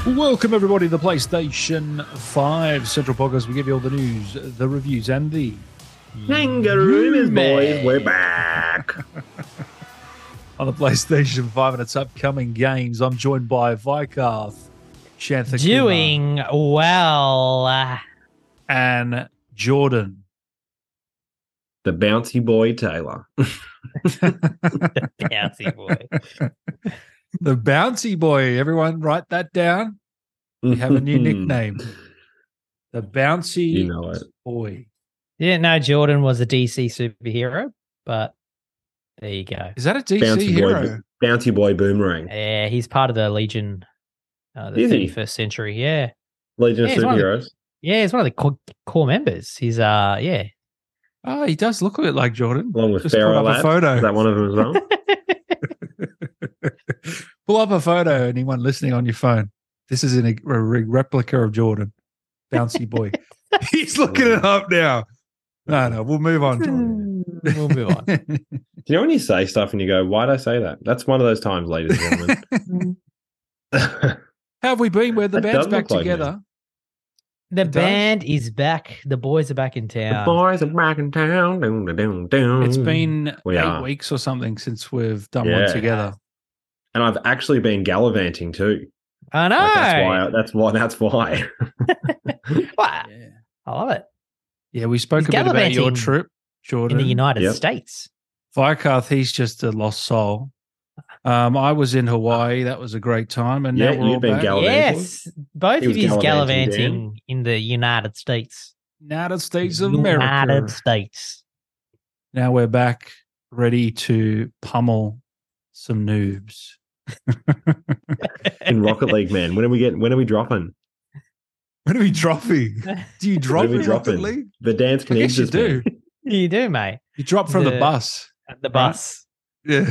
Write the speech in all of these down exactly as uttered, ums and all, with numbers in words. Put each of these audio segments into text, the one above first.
Welcome, everybody, to the PlayStation five Central Podcast. We give you all the news, the reviews, and the... Kangaroos, boys, we're back. On the PlayStation five and its upcoming games, I'm joined by Vikarth, Shantha Doing well. and Jordan. The bouncy boy Taylor. The bouncy boy. The Bouncy Boy. Everyone write that down. We have a new nickname. The Bouncy You know it. Boy. Didn't know Jordan was a D C superhero, but there you go. Is that a D C Bouncy hero? boy, bouncy boy boomerang. Yeah, he's part of the Legion, uh, the Is he? thirty-first century. Yeah. Legion Yeah, of he's one of the- Superheroes. Yeah, he's one of the core, core members. He's, uh, yeah. Oh, he does look a bit like Jordan. Along with Just Pharaoh pull up a Labs. photo. Is that one of them as well? Pull up a photo, anyone listening on your phone. This is an, a re- replica of Jordan. Bouncy Boy. He's looking it up now. No, no, we'll move on, Jordan. We'll move on. Do you know when you say stuff and you go, why'd I say that? That's one of those times, ladies and gentlemen. How have we been? We're the That band's does back look like together. The It does. band is back. The boys are back in The town. boys are back in town. Doom, doom, doom, doom. It's been We eight are. weeks or something since we've done Yeah. one together. And I've actually been gallivanting too. I know. Like, that's why. That's why. That's why. Wow. Yeah, I love it. yeah we spoke He's a bit about your gallivanting trip, Jordan. In the United Yep. States. Vikarth, he's just a lost soul. Um, I was in Hawaii. That was a great time. And Yeah, now we're all you've been back. gallivanting. Yes. Both He of was you gallivanting, gallivanting in the United States. United States of America. United States. Now we're back, ready to pummel some noobs. In Rocket League, man. When are we getting? When are we dropping? When are we dropping? Do you drop When are we in Rocket dropping? League? The dance I can guess you exist, do. man. You do, mate. You drop from the, The- bus. At the bus. Yeah.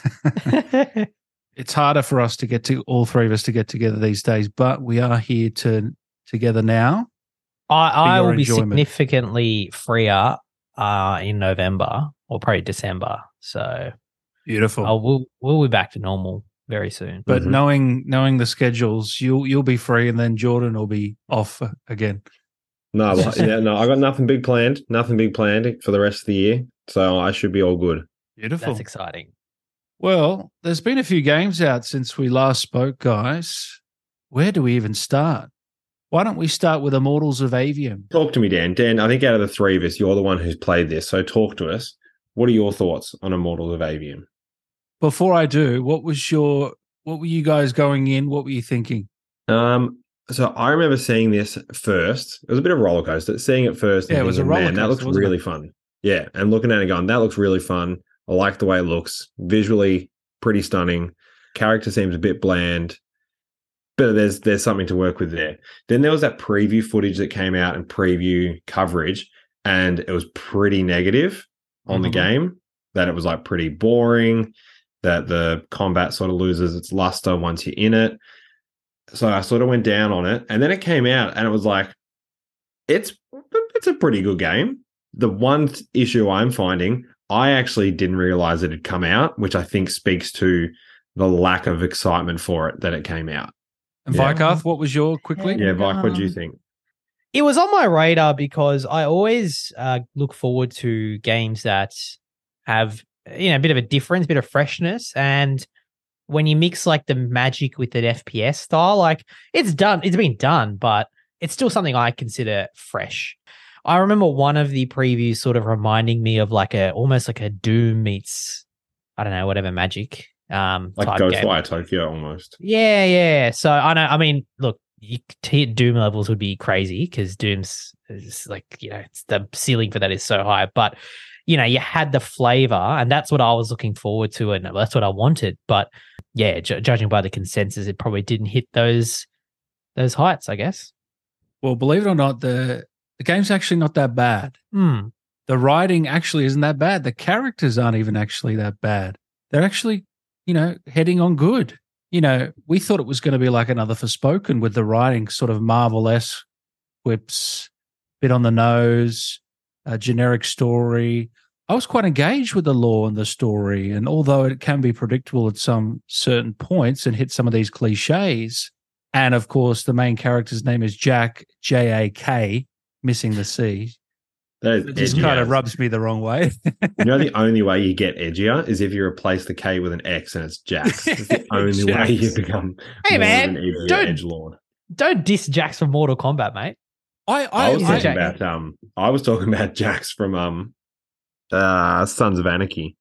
It's harder for us to get to all three of us to get together these days, but we are here to together now. I, I your will be enjoyment. significantly freer uh, in November or probably December. So Beautiful. I'll, we'll, we'll be back to normal very soon. But Mhm. knowing knowing the schedules, you'll you'll be free, and then Jordan will be off again. No, well, yeah, no, I got nothing big planned. Nothing big planned for the rest of the year, so I should be all good. Beautiful. That's exciting. Well, there's been a few games out since we last spoke, guys. Where do we even start? Why don't we start with Immortals of Avium? Talk to me, Dan. Dan, I think out of the three of us, you're the one who's played this, so talk to us. What are your thoughts on Immortals of Avium? Before I do, what was your what were you guys going in? What were you thinking? Um, so I remember seeing this first. It was a bit of a roller coaster. Seeing it first, and Yeah, it was a thinking, roller man, that coaster, looks wasn't really it? fun. Yeah, and looking at it, going, that looks really fun. I like the way it looks. Visually, pretty stunning. Character seems a bit bland, but there's there's something to work with there. Then there was that preview footage that came out and preview coverage, and it was pretty negative on Mhm. the game. That it was like pretty boring. That the combat sort of loses its luster once you're in it. So I sort of went down on it, and then it came out, and it was like, it's it's a pretty good game. The one th- issue I'm finding, I actually didn't realize it had come out, which I think speaks to the lack of excitement for it that it came out. And Yeah. Vikarth, what was your quickly? Yeah, Vike, what do you Um, think? It was on my radar because I always uh, look forward to games that have, you know, a bit of a difference, a bit of freshness. And when you mix like the magic with an F P S style, like it's done, it's been done, but it's still something I consider fresh. I remember one of the previews sort of reminding me of like a almost like a Doom meets, I don't know, whatever magic. Um, Like type game. Ghostwire Tokyo almost. Yeah, yeah. So I know. I mean, look, you to hit Doom levels would be crazy because Doom's is like, you know, it's the ceiling for that is so high. But you know, you had the flavor, and that's what I was looking forward to, and that's what I wanted. But yeah, ju- judging by the consensus, it probably didn't hit those those heights, I guess. Well, believe it or not, the the game's actually not that bad. Hmm. The writing actually isn't that bad. The characters aren't even actually that bad. They're actually, you know, heading on good. You know, we thought it was going to be like another Forspoken with the writing sort of Marvel-esque whips, bit on the nose, a generic story. I was quite engaged with the lore and the story. And although it can be predictable at some certain points and hit some of these cliches, And of course, the main character's name is Jack, J A K, missing the C. That is It just edgy kind of as. rubs me the wrong way. You know, the only way you get edgier is if you replace the K with an X and it's Jax. It's the only Jax. way you become Hey, more man, of an edgier don't- edgelord. Don't diss Jax from Mortal Kombat, mate. I, I, I, was I- talking Jack- about um, I was talking about Jax from um, uh, Sons of Anarchy.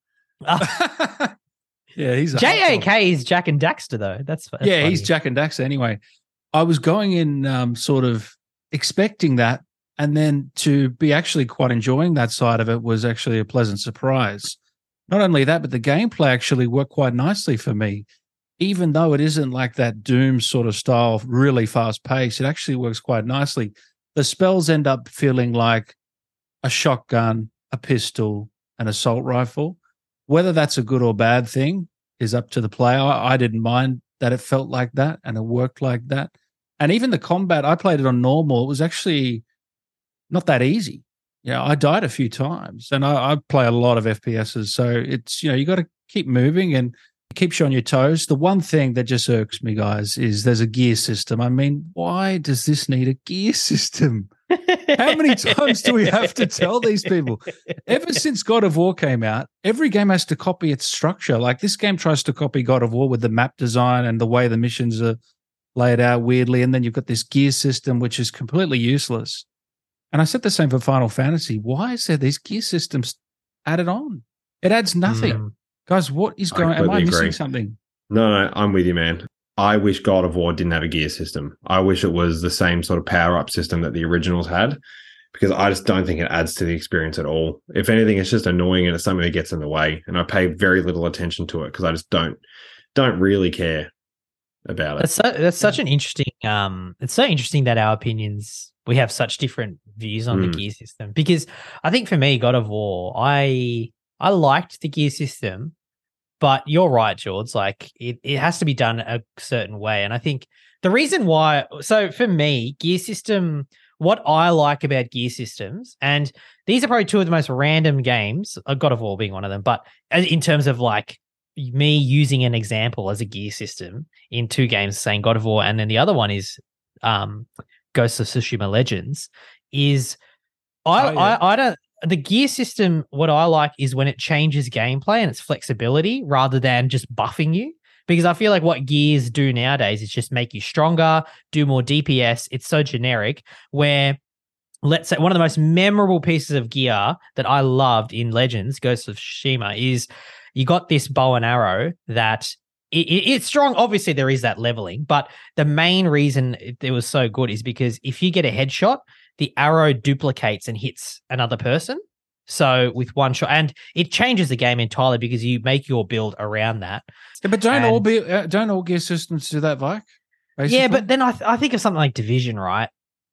Uh, yeah, he's a J A hardcore. K is Jack and Daxter, though. That's, that's Yeah, he's funny. Jack and Dax anyway. I was going in um, sort of expecting that, and then to be actually quite enjoying that side of it was actually a pleasant surprise. Not only that, but the gameplay actually worked quite nicely for me. Even though it isn't like that Doom sort of style, really fast pace, it actually works quite nicely. The spells end up feeling like a shotgun, a pistol, an assault rifle. Whether that's a good or bad thing is up to the player. I, I didn't mind that it felt like that and it worked like that. And even the combat, I played it on normal. It was actually not that easy. Yeah, I died a few times, and I, I play a lot of F P S's. So it's, you know, you got to keep moving and keeps you on your toes. The one thing that just irks me, guys, is there's a gear system. I mean, why does this need a gear system? How many times do we have to tell these people? Ever since God of War came out, every game has to copy its structure. Like this game tries to copy God of War with the map design and the way the missions are laid out weirdly. And then you've got this gear system, which is completely useless. And I said the same for Final Fantasy. Why is there these gear systems added on? It adds nothing. Mm. Guys, what is I going on? Am I completely missing agree. something? No, no, I'm with you, man. I wish God of War didn't have a gear system. I wish it was the same sort of power up system that the originals had, because I just don't think it adds to the experience at all. If anything, it's just annoying and it's something that gets in the way. And I pay very little attention to it because I just don't don't really care about it. That's so, that's such an interesting. Um, it's so interesting that our opinions, we have such different views on Mm. the gear system. Because I think for me, God of War, I I liked the gear system, but you're right, George. Like it, it has to be done a certain way, and I think the reason why. So for me, gear system. What I like about gear systems, and these are probably two of the most random games, uh, God of War being one of them, but as- in terms of like me using an example as a gear system in two games, saying God of War, and then the other one is um, Ghost of Tsushima Legends, is I, Oh, yeah. I I don't the gear system. What I like is when it changes gameplay and its flexibility rather than just buffing you. Because I feel like what gears do nowadays is just make you stronger, do more D P S. It's so generic. Where, let's say, one of the most memorable pieces of gear that I loved in Legends, Ghost of Tsushima, is you got this bow and arrow that it, it, it's strong. Obviously, there is that leveling, but the main reason it, it was so good is because if you get a headshot, the arrow duplicates and hits another person. So with one shot, and it changes the game entirely because you make your build around that. Yeah, but don't And- all be uh, don't all gear systems do that, Vike? Yeah, Basically? but then I th- I think of something like Division, right?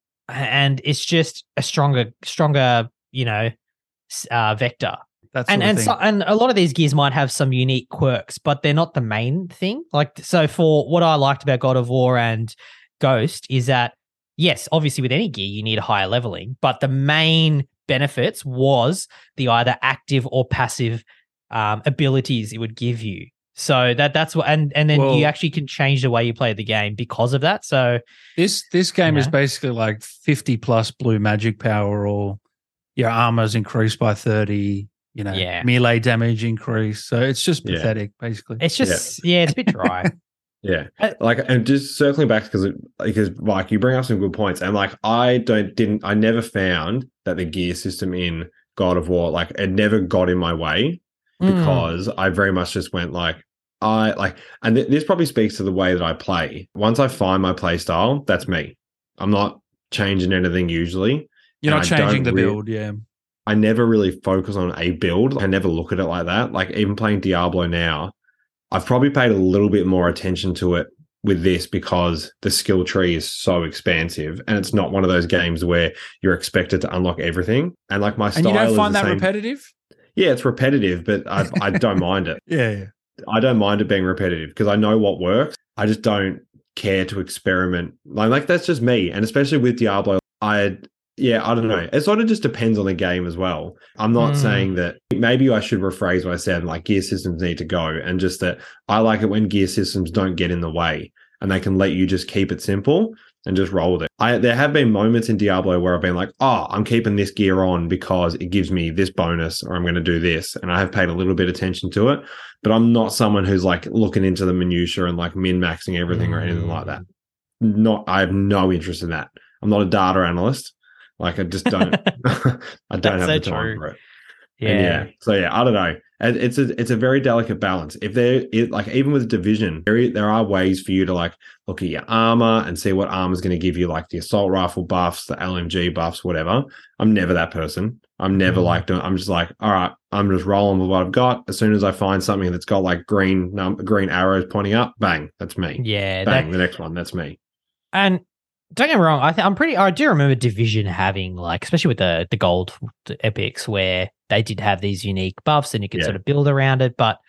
And it's just a stronger, stronger, you know, s- uh, vector. That's And and so, and a lot of these gears might have some unique quirks, but they're not the main thing. Like so, for what I liked about God of War and Ghost is that yes, obviously with any gear you need a higher leveling, but the main benefits was the either active or passive um, abilities it would give you. So that that's what, and and then Well- you actually can change the way you play the game because of that. So this this game is Yeah. basically like fifty plus blue magic power, or your armor's increased by thirty. You know, Yeah. melee damage increase. So it's just Yeah. pathetic, basically. it's just yeah, it's a bit dry. Yeah, Uh, like, and just circling back because because like you bring up some good points, and like I don't didn't I never found that the gear system in God of War, like it never got in my way Mm. because I very much just went like I like, and th- this probably speaks to the way that I play. Once I find my play style, that's me. I'm not changing anything usually. You're not and I changing the don't re- build, yeah. I never really focus on a build. I never look at it like that. Like even playing Diablo now, I've probably paid a little bit more attention to it with this because the skill tree is so expansive, and it's not one of those games where you're expected to unlock everything. And like my And style you don't is find the that same. repetitive? Yeah, it's repetitive, but I, I don't mind it. Yeah, yeah. I don't mind it being repetitive because I know what works. I just don't care to experiment. Like, like that's just me. And especially with Diablo, I yeah, I don't know. It sort of just depends on the game as well. I'm not Mm. saying that maybe I should rephrase what I said, like gear systems need to go, and just that I like it when gear systems don't get in the way. and they can let you just keep it simple and just roll with it. I there have been moments in Diablo where I've been like, oh, I'm keeping this gear on because it gives me this bonus, or I'm going to do this, and I have paid a little bit of attention to it. But I'm not someone who's like looking into the minutia and like min maxing everything mm. or anything like that. Not, I have no interest in that. I'm not a data analyst. Like I just don't. I don't have so the time true. for it. Yeah. And yeah. So yeah, I don't know. It's a it's a very delicate balance. If there, it, like even with division, there there are ways for you to like look at your armor and see what armor is going to give you, like the assault rifle buffs, the L M G buffs, whatever. I'm never that person. I'm never mm. like I'm just like, all right, I'm just rolling with what I've got. As soon as I find something that's got like green num- green arrows pointing up, bang, that's me. Yeah, bang, that, the next one, that's me. And don't get me wrong, I think I'm pretty. I do remember Division having like, especially with the the gold epics, where they did have these unique buffs and you could yeah. sort of build around it. But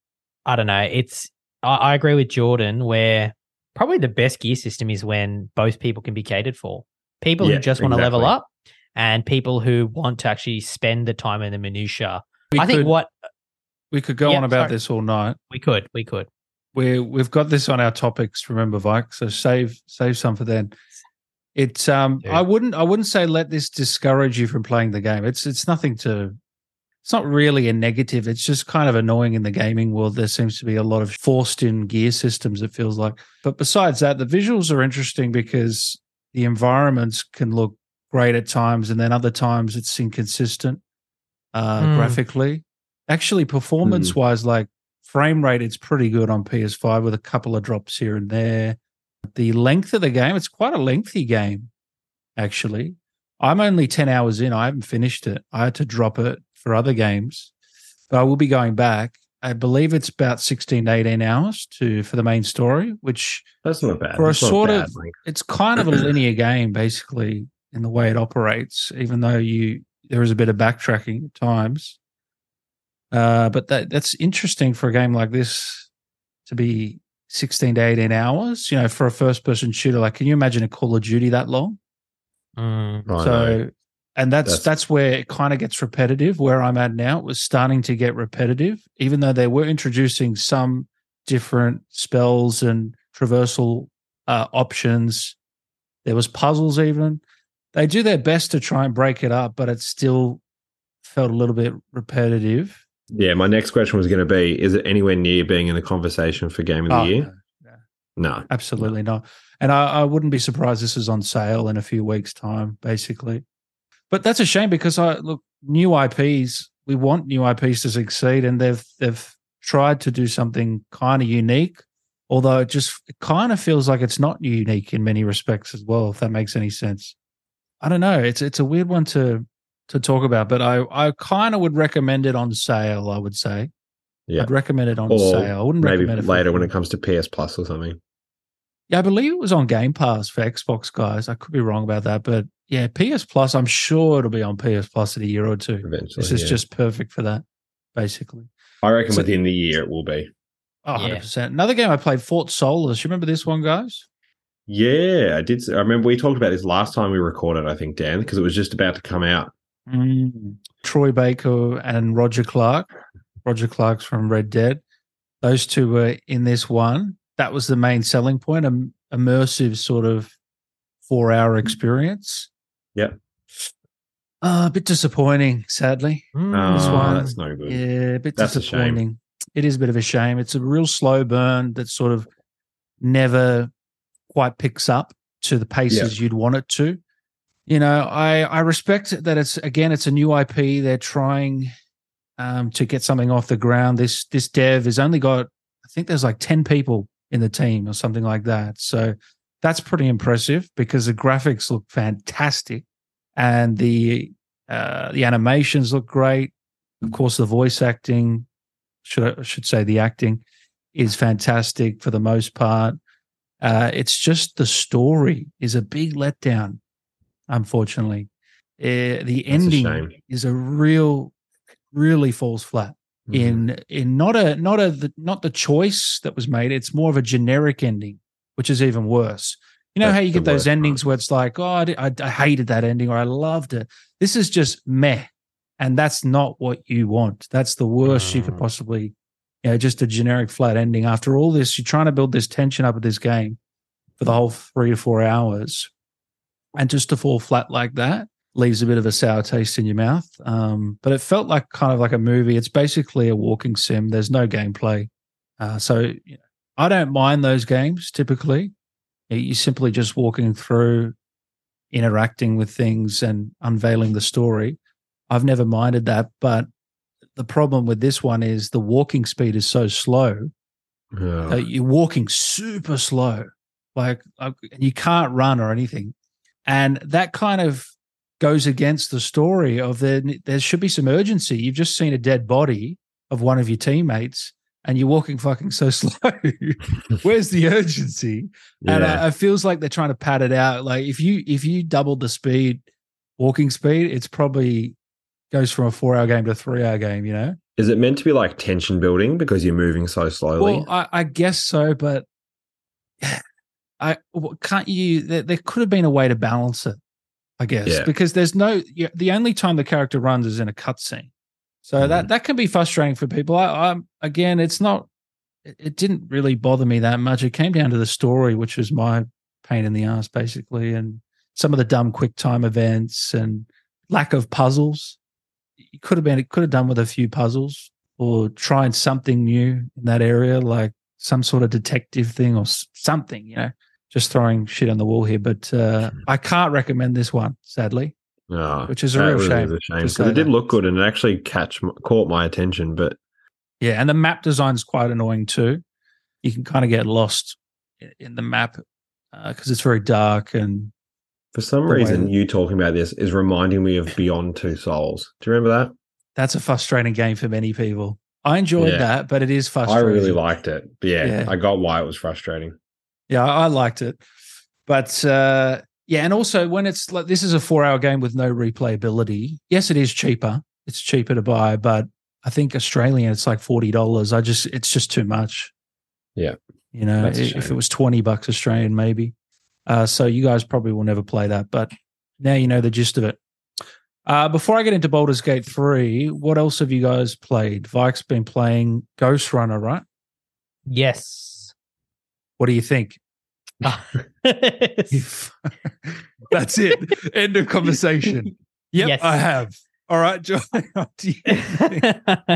I don't know. It's I, I agree with Jordan, where probably the best gear system is when both people can be catered for. People yeah, who just want exactly. to level up, and people who want to actually spend the time in the minutia. We I could, think what we could go yeah, on about sorry. this all night. We could, we could. We we've got this on our topics. Remember, Vike. So save save some for then. It's um. Dude. I wouldn't. I wouldn't say let this discourage you from playing the game. It's it's nothing to. It's not really a negative. It's just kind of annoying in the gaming world. There seems to be a lot of forced in gear systems, it feels like. But besides that, the visuals are interesting because the environments can look great at times, and then other times it's inconsistent uh, mm. graphically. Actually, performance-wise, mm. like frame rate, it's pretty good on P S five with a couple of drops here and there. The length of the game, it's quite a lengthy game, actually. I'm only ten hours in. I haven't finished it. I had to drop it for other games, but I will be going back. I believe it's about sixteen to eighteen hours to for the main story, which that's not bad. For that's a sort bad, of, like. It's kind of a linear game, basically, in the way it operates, even though you there is a bit of backtracking at times. Uh, but that that's interesting for a game like this to be sixteen to eighteen hours, you know, for a first-person shooter. Like, can you imagine a Call of Duty that long? Mm. Oh, so, no. and that's, that's that's where it kind of gets repetitive. Where I'm at now, it was starting to get repetitive, even though they were introducing some different spells and traversal uh, options. There was puzzles even. They do their best to try and break it up, but it still felt a little bit repetitive. Yeah, my next question was going to be, is it anywhere near being in the conversation for Game of the oh, Year? No, no. no. Absolutely no. not. And I, I wouldn't be surprised this is on sale in a few weeks' time, basically. But that's a shame because, I look, new I Ps, we want new I Ps to succeed, and they've they've tried to do something kind of unique, although it just it kind of feels like it's not unique in many respects as well, if that makes any sense. I don't know. It's it's a weird one to to talk about, but I, I kind of would recommend it on sale, I would say. Yeah. I'd recommend it on or sale. I wouldn't maybe recommend it later when it comes to P S Plus or something. Yeah, I believe it was on Game Pass for Xbox guys. I could be wrong about that, but yeah, P S Plus, I'm sure it'll be on P S Plus in a year or two. Eventually, this is yeah. just perfect for that, basically. I reckon so, within the year it will be. Oh, one hundred percent. Yeah. Another game I played, Fort Solis. You remember this one, guys? Yeah, I did. I remember we talked about this last time we recorded, I think, Dan, because it was just about to come out. Mm. Troy Baker and Roger Clark. Roger Clark's from Red Dead. Those two were in this one. That was the main selling point, an immersive sort of four-hour experience. Yep. Uh, a bit disappointing, sadly. Mm. This Oh, one. that's no good. Yeah, a bit that's disappointing. A shame. It is a bit of a shame. It's a real slow burn that sort of never quite picks up to the paces yeah. you'd want it to. You know, I, I respect that it's, again, it's a new I P. They're trying um, to get something off the ground. This this dev has only got, I think there's like ten people in the team or something like that. So that's pretty impressive because the graphics look fantastic and the uh, the animations look great. Of course, the voice acting, should I should say the acting, is fantastic for the most part. Uh, it's just the story is a big letdown. Unfortunately, uh, the That's ending a is a real, really falls flat mm-hmm. in in not a not a the, not the choice that was made. It's more of a generic ending, which is even worse. You know That's how you get those endings part. Where it's like, oh, I, I, I hated that ending or I loved it. This is just meh, and that's not what you want. That's the worst mm. you could possibly, you know, just a generic flat ending. After all this, you're trying to build this tension up of this game, for the whole three to four hours. And just to fall flat like that leaves a bit of a sour taste in your mouth. Um, but it felt like kind of like a movie. It's basically a walking sim. There's no gameplay. Uh, so you know, I don't mind those games typically. You're simply just walking through, interacting with things and unveiling the story. I've never minded that. But the problem with this one is the walking speed is so slow Yeah. that you're walking super slow. Like, like you can't run or anything. And that kind of goes against the story of the, there should be some urgency. You've just seen a dead body of one of your teammates and you're walking fucking so slow. Where's the urgency? Yeah. And uh, it feels like they're trying to pad it out. Like if you if you doubled the speed, walking speed, it's probably goes from a four hour game to a three hour game, you know? Is it meant to be like tension building because you're moving so slowly? Well, I, I guess so, but I can't you there, there could have been a way to balance it, I guess, Yeah. because there's no the only time the character runs is in a cutscene. So Mm. that that can be frustrating for people. I, I'm again, it's not. It, it didn't really bother me that much. It came down to the story, which was my pain in the ass, basically, and some of the dumb quick time events and lack of puzzles. It could have been. It could have done with a few puzzles or trying something new in that area, like some sort of detective thing or s- something. You know, just throwing shit on the wall here. But uh, I can't recommend this one, sadly. Oh, Which is a that real really shame is a shame to because say it did that. look good and it actually catch caught my attention. But Yeah, and the map design is quite annoying too. You can kind of get lost i- in the map because it's very dark and for some The way reason, that- you talking about this is reminding me of Beyond Two Souls. Do you remember that? that's a frustrating game for many people. I enjoyed Yeah. that, but it is I frustrating. really liked it. But yeah, Yeah. I got why it was frustrating. Yeah, I I liked it, but uh, yeah, and also when it's like this is a four-hour game with no replayability. Yes, it is cheaper. It's cheaper to buy, but I think Australian it's like forty dollars. I just it's just too much. Yeah. You know, That's a i- if it shame. was twenty bucks Australian, maybe. Uh, so you guys probably will never play that, but now you know the gist of it. Uh, before I get into Baldur's Gate three, what else have you guys played? Vike's been playing Ghost Runner, right? Yes. What do you think? That's it. End of conversation. Yep, Yes. I have. All right, John. What do you think?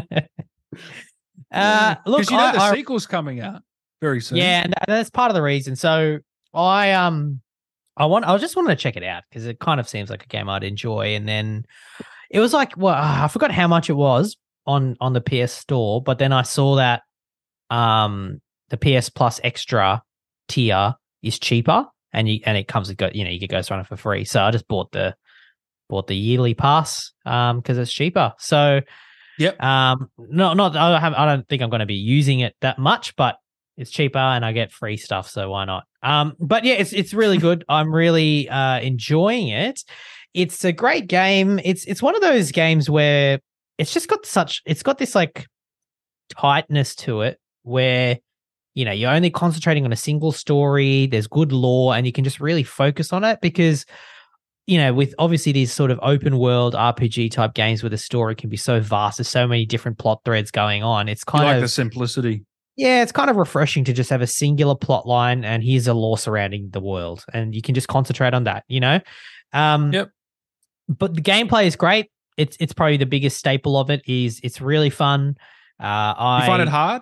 uh, look, Because you know I- the I- sequel's coming out very soon. Yeah, and that- that's part of the reason. So I um I want I just wanted to check it out because it kind of seems like a game I'd enjoy. And then it was like, well, I forgot how much it was on on the P S Store, but then I saw that um the P S Plus Extra tier is cheaper, and you and it comes with go you know you get Ghost Runner for free. So I just bought the bought the yearly pass um because it's cheaper. So Yep. um not not I have I don't think I'm going to be using it that much, but it's cheaper and I get free stuff, so why not? Um, but yeah, it's it's really good. I'm really uh, enjoying it. It's a great game. It's it's one of those games where it's just got such it's got this like tightness to it where you know you're only concentrating on a single story. There's good lore, and you can just really focus on it because you know with obviously these sort of open world R P G type games where the story can be so vast, there's so many different plot threads going on. It's You kind like of the simplicity. yeah, it's kind of refreshing to just have a singular plot line and here's a lore surrounding the world and you can just concentrate on that, you know? Um, Yep. But the gameplay is great. It's it's probably the biggest staple of it is it's really fun. Uh, I You find it hard?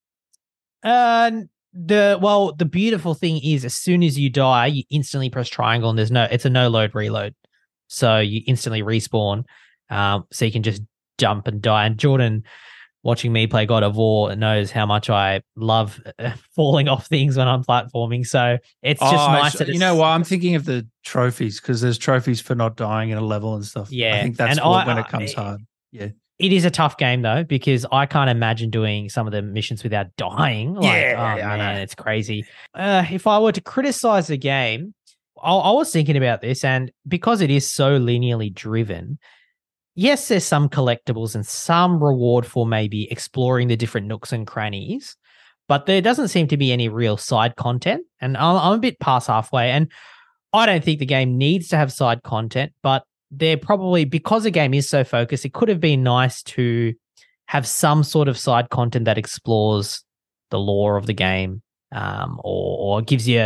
Uh, the well, the beautiful thing is as soon as you die, you instantly press triangle and there's no it's a no load reload. So you instantly respawn. Um, so you can just jump and die. And Jordan watching me play God of War knows how much I love uh, falling off things when I'm platforming. So it's just Oh, nice. it's- that you it's- know what? I'm thinking of the trophies because there's trophies for not dying in a level and stuff. Yeah, I think that's and what, I- when it comes I- hard. Yeah. It is a tough game though because I can't imagine doing some of the missions without dying. Like, Yeah, oh yeah, I man, know. it's crazy. Uh, if I were to criticize the game, I, I was thinking about this, and because it is so linearly driven, yes, there's some collectibles and some reward for maybe exploring the different nooks and crannies, but there doesn't seem to be any real side content. And I'm, I'm a bit past halfway, and I don't think the game needs to have side content, but they're probably because the game is so focused, it could have been nice to have some sort of side content that explores the lore of the game, um, or, or gives you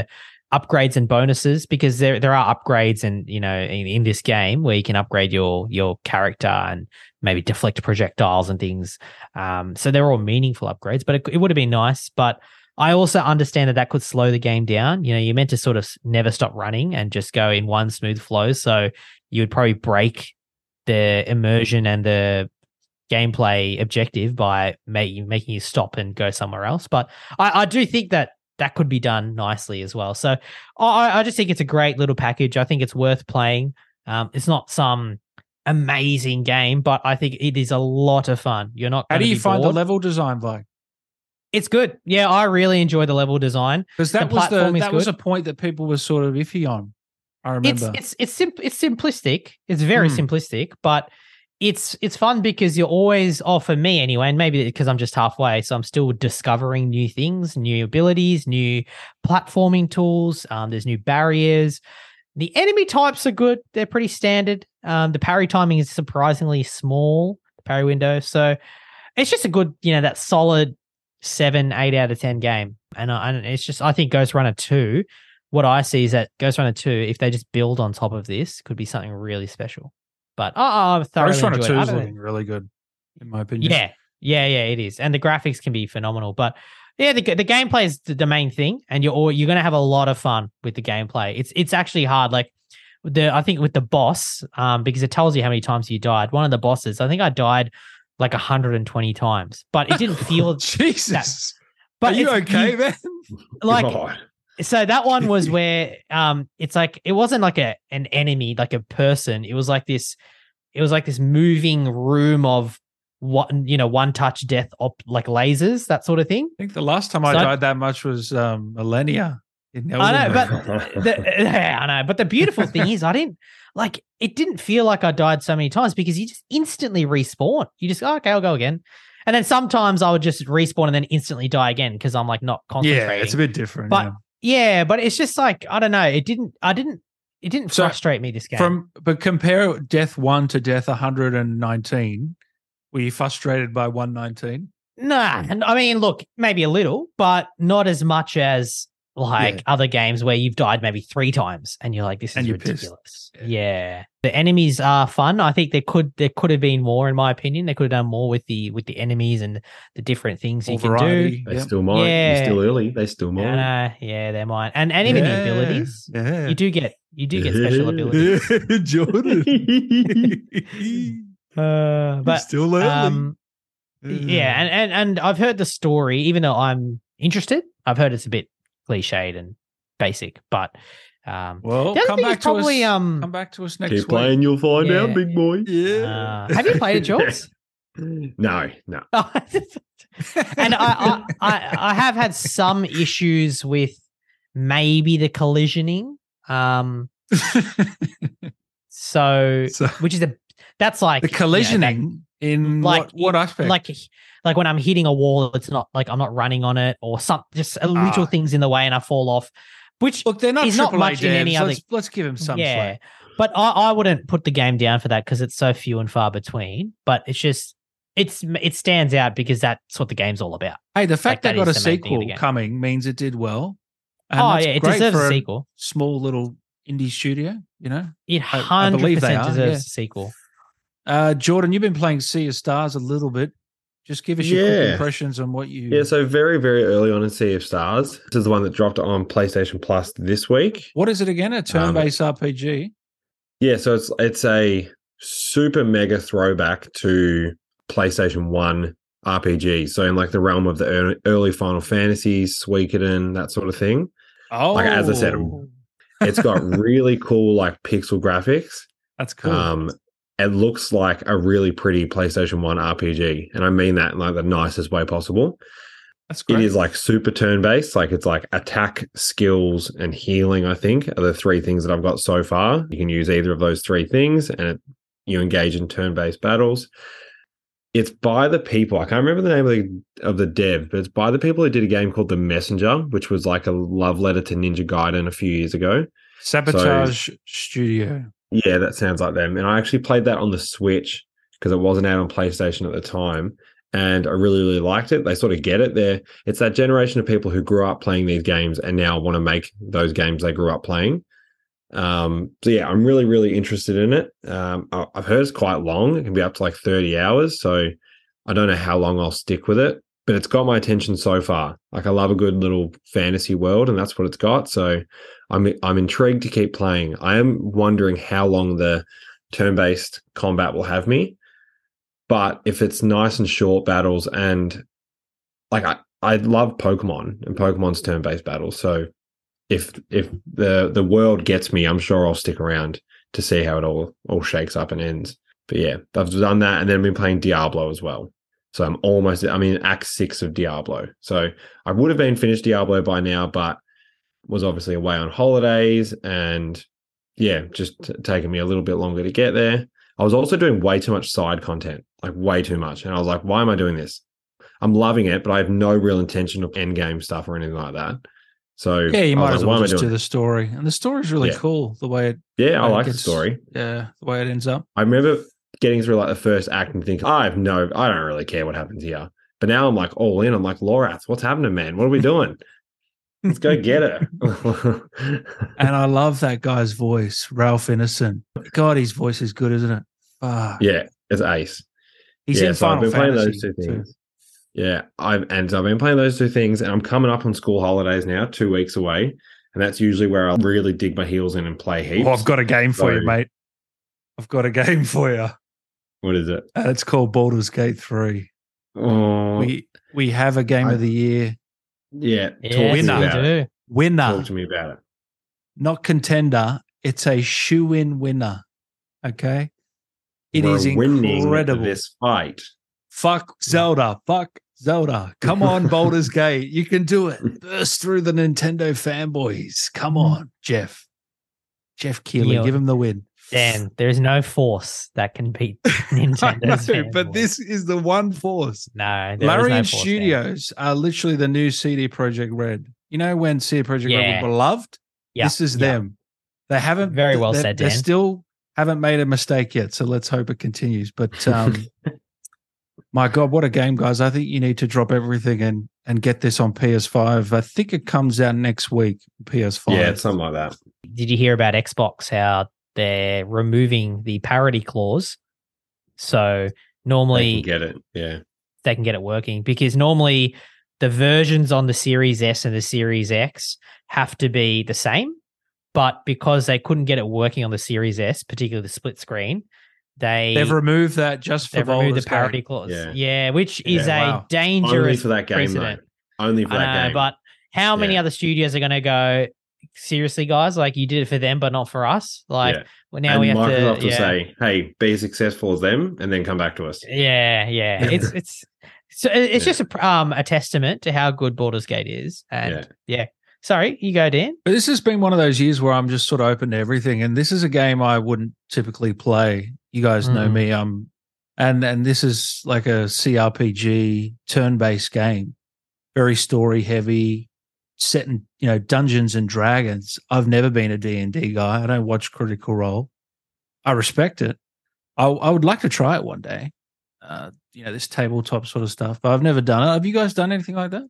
upgrades and bonuses, because there there are upgrades and you know in, in this game where you can upgrade your your character and maybe deflect projectiles and things. Um, so they're all meaningful upgrades, but it, it would have been nice. But I also understand that that could slow the game down. You know, you're meant to sort of never stop running and just go in one smooth flow. So you would probably break the immersion and the gameplay objective by making making you stop and go somewhere else. But I, I do think that that could be done nicely as well. So I, I just think it's a great little package. I think it's worth playing. Um, it's not some amazing game, but I think it is a lot of fun. You're not. How do you find bored. the level design, like? It's good. Yeah, I really enjoy the level design Because that the was the platform is that was good. a point that people were sort of iffy on. I It's remember. it's it's sim- it's simplistic. It's very Hmm. simplistic, but it's it's fun because you're always, oh, for me anyway, and maybe because I'm just halfway, so I'm still discovering new things, new abilities, new platforming tools. Um, there's new barriers. The enemy types are good. They're pretty standard. Um, the parry timing is surprisingly small, the parry window. So it's just a good, you know, that solid seven, eight out of ten game. And, I, and it's just, I think Ghost Runner two, what I see is that Ghost Runner two, if they just build on top of this, could be something really special. But oh, I've thoroughly Ghost Runner enjoyed two it. I is don't know. looking really good, in my opinion. Yeah, yeah, yeah, it is, and the graphics can be phenomenal. But yeah, the the gameplay is the, the main thing, and you're all, you're gonna have a lot of fun with the gameplay. It's it's actually hard. Like the I think with the boss, um, because it tells you how many times you died. One of the bosses, I think I died like one hundred twenty times, but it didn't feel. Jesus. But Are you it's- okay, you- man? Like God. so that one was where um it's like it wasn't like a an enemy, like a person. It was like this. It was like this moving room of one, you know, one touch death op like lasers, that sort of thing. I think the last time I So I- died that much was um, Millennia. In I know, Elden but Ring. the, yeah, I know. But the beautiful thing is, I didn't like it. Didn't feel like I died so many times because you just instantly respawn. You just oh, okay, I'll go again. And then sometimes I would just respawn and then instantly die again because I'm like not concentrating. yeah, it's a bit different. But yeah. yeah, but it's just like I don't know. It didn't. I didn't. It didn't So, frustrate me. This game. From but compare Death One to Death one hundred nineteen. Were you frustrated by one nineteen? Nah, and I mean, look, maybe a little, but not as much as like Yeah. other games where you've died maybe three times and you're like, this is And you're pissed. ridiculous. Yeah. The enemies are fun. I think there could there could have been more, in my opinion. They could have done more with the with the enemies and the different things More you can variety. They Yep. still might. Yeah. You're still early. They still do. might. And, uh, yeah, they're mine. And and even the abilities. Yeah. You do get you do get special abilities. Jordan. Uh, but still early. um yeah, and, and and I've heard the story, even though I'm interested, I've heard it's a bit cliched and basic, but um well, the other come thing is back to probably, us. um, come back to us next Keep week. playing, you'll find Yeah. out, big boy. Yeah. uh, have you played it, Jules? No, no. And I, I, I, I have had some issues with maybe the collisioning. Um, so, So- which is a that's like the you know, that- collisioning in like what, what aspect? like like when I'm hitting a wall, it's not like I'm not running on it or some just little Ah. things in the way and I fall off. Which Look, they're not is not triple A much in any devs. other- Let's, let's give him some yeah, slack. but I, I wouldn't put the game down for that because it's so few and far between. But it's just it's it stands out because that's what the game's all about. Hey, the fact Like, they that got a is the main thing of the sequel game. coming means it did well. And oh that's yeah, it great deserves for a sequel. small little indie studio, you know? It I- I hundred believe they percent are, deserves yeah. a sequel. Uh, Jordan, you've been playing Sea of Stars a little bit. Just give us your quick Yeah. impressions on what you. Yeah, so very, very early on in Sea of Stars. This is the one that dropped on PlayStation Plus this week. What is it again? A turn-based R P G? Yeah, so it's it's a super mega throwback to PlayStation one R P G. So in like the realm of the ear- early Final Fantasies, Suikoden, that sort of thing. Oh, Like, as I said, It's got really cool like pixel graphics. that's cool. Um, it looks like a really pretty PlayStation one R P G, and I mean that in like the nicest way possible. that's great. It is like super turn-based, like it's like attack, skills, and healing, I think, are the three things that I've got so far. You can use either of those three things, and it, you engage in turn-based battles. It's by the people, I can't remember the name of the, of the dev, but it's by the people who did a game called The Messenger, which was like a love letter to Ninja Gaiden a few years ago. Sabotage Studio. Yeah, that sounds like them. And I actually played that on the Switch because it wasn't out on PlayStation at the time. and I really, really liked it. They sort of get it. There, it's that generation of people who grew up playing these games and now want to make those games they grew up playing. Um, so yeah, I'm really, really interested in it. Um, I- I've heard it's quite long. It can be up to like thirty hours. So I don't know how long I'll stick with it, but it's got my attention so far. Like I love a good little fantasy world, and that's what it's got. So I'm I'm intrigued to keep playing. I am wondering how long the turn-based combat will have me. But if it's nice and short battles, and like I, I love Pokemon and Pokemon's turn-based battles. So if if the the world gets me, I'm sure I'll stick around to see how it all all shakes up and ends. But yeah, I've done that, and then I've been playing Diablo as well. So I'm almost I'm in Act Six of Diablo. So I would have been finished Diablo by now, but was obviously away on holidays, and yeah, just t- taking me a little bit longer to get there. I was also doing way too much side content, like way too much, and I was like, why am I doing this? I'm loving it, but I have no real intention of end game stuff or anything like that. So Yeah, you I was might like, as why well am I just do doing the it? story. And the story's really Yeah. cool, the way it Yeah, I way it like the gets- story. Yeah, the way it ends up. I remember getting through like the first act and thinking, I have no, I don't really care what happens here. But now I'm like all in. I'm like, Lorath, what's happening, man? What are we doing? Let's go get her. And I love that guy's voice, Ralph Ineson. God, his voice is good, isn't it? Fuck. Yeah, it's ace. He's yeah, in so Final I've been playing Fantasy those two too. things. Yeah, I've and I've been playing those two things, and I'm coming up on school holidays now, two weeks away, and that's usually where I'll really dig my heels in and play heaps. Oh, I've got a game for you, So- mate. I've got a game for you. What is it? And it's called Baldur's Gate three. Oh, We we have a game I- of the year yeah. Yeah, Talk to me winner. we about it. do. winner, Talk to me about it. not contender. It's a shoe-in winner. Okay, it is We're winning incredible. this fight. Fuck Zelda. Fuck Zelda. Come on, Baldur's Gate. You can do it. Burst through the Nintendo fanboys. Come on, Jeff. Jeff Keighley. Yeah. Give him the win. Dan, there is no force that can beat I Nintendo's know, but fanboy. this is the one force. no, there is Larian no force, Dan. Studios are literally the new C D Projekt Red. You know when C D Projekt Red Yeah. were beloved? Yeah, This is yeah. them. They haven't Very well they, said, They Dan. still haven't made a mistake yet, so let's hope it continues. But um, my God, what a game, guys! I think you need to drop everything and and get this on P S five. I think it comes out next week. P S five. Yeah, it's something like that. Did you hear about Xbox? How they're removing the parity clause, so They normally can get it. Yeah. they can get it working, because normally the versions on the Series S and the Series X have to be the same, but because they couldn't get it working on the Series S, particularly the split screen, they They've removed that just for they've removed Baldur's the parity Gate. clause. Yeah. Yeah, which is Yeah, a wow. Only dangerous for that game, precedent. though. Only for I that know, game. but how many Yeah. other studios are going to go, seriously, guys? Like, you did it for them, but not for us. Like, Yeah. well, now and we have Microsoft to will yeah. say, "Hey, be as successful as them, and then come back to us." Yeah, yeah. Yeah. It's it's so it's Yeah. just a um a testament to how good Baldur's Gate is. And Yeah. yeah. Sorry, you go, Dan. But this has been one of those years where I'm just sort of open to everything, and this is a game I wouldn't typically play. You guys know Mm. me, um, and and this is like a C R P G turn-based game, very story heavy, set in you know Dungeons and Dragons. I've never been a D and D guy. I don't watch Critical Role. I respect it. I, I would like to try it one day. Uh, you know, this tabletop sort of stuff, but I've never done it. Have you guys done anything like that?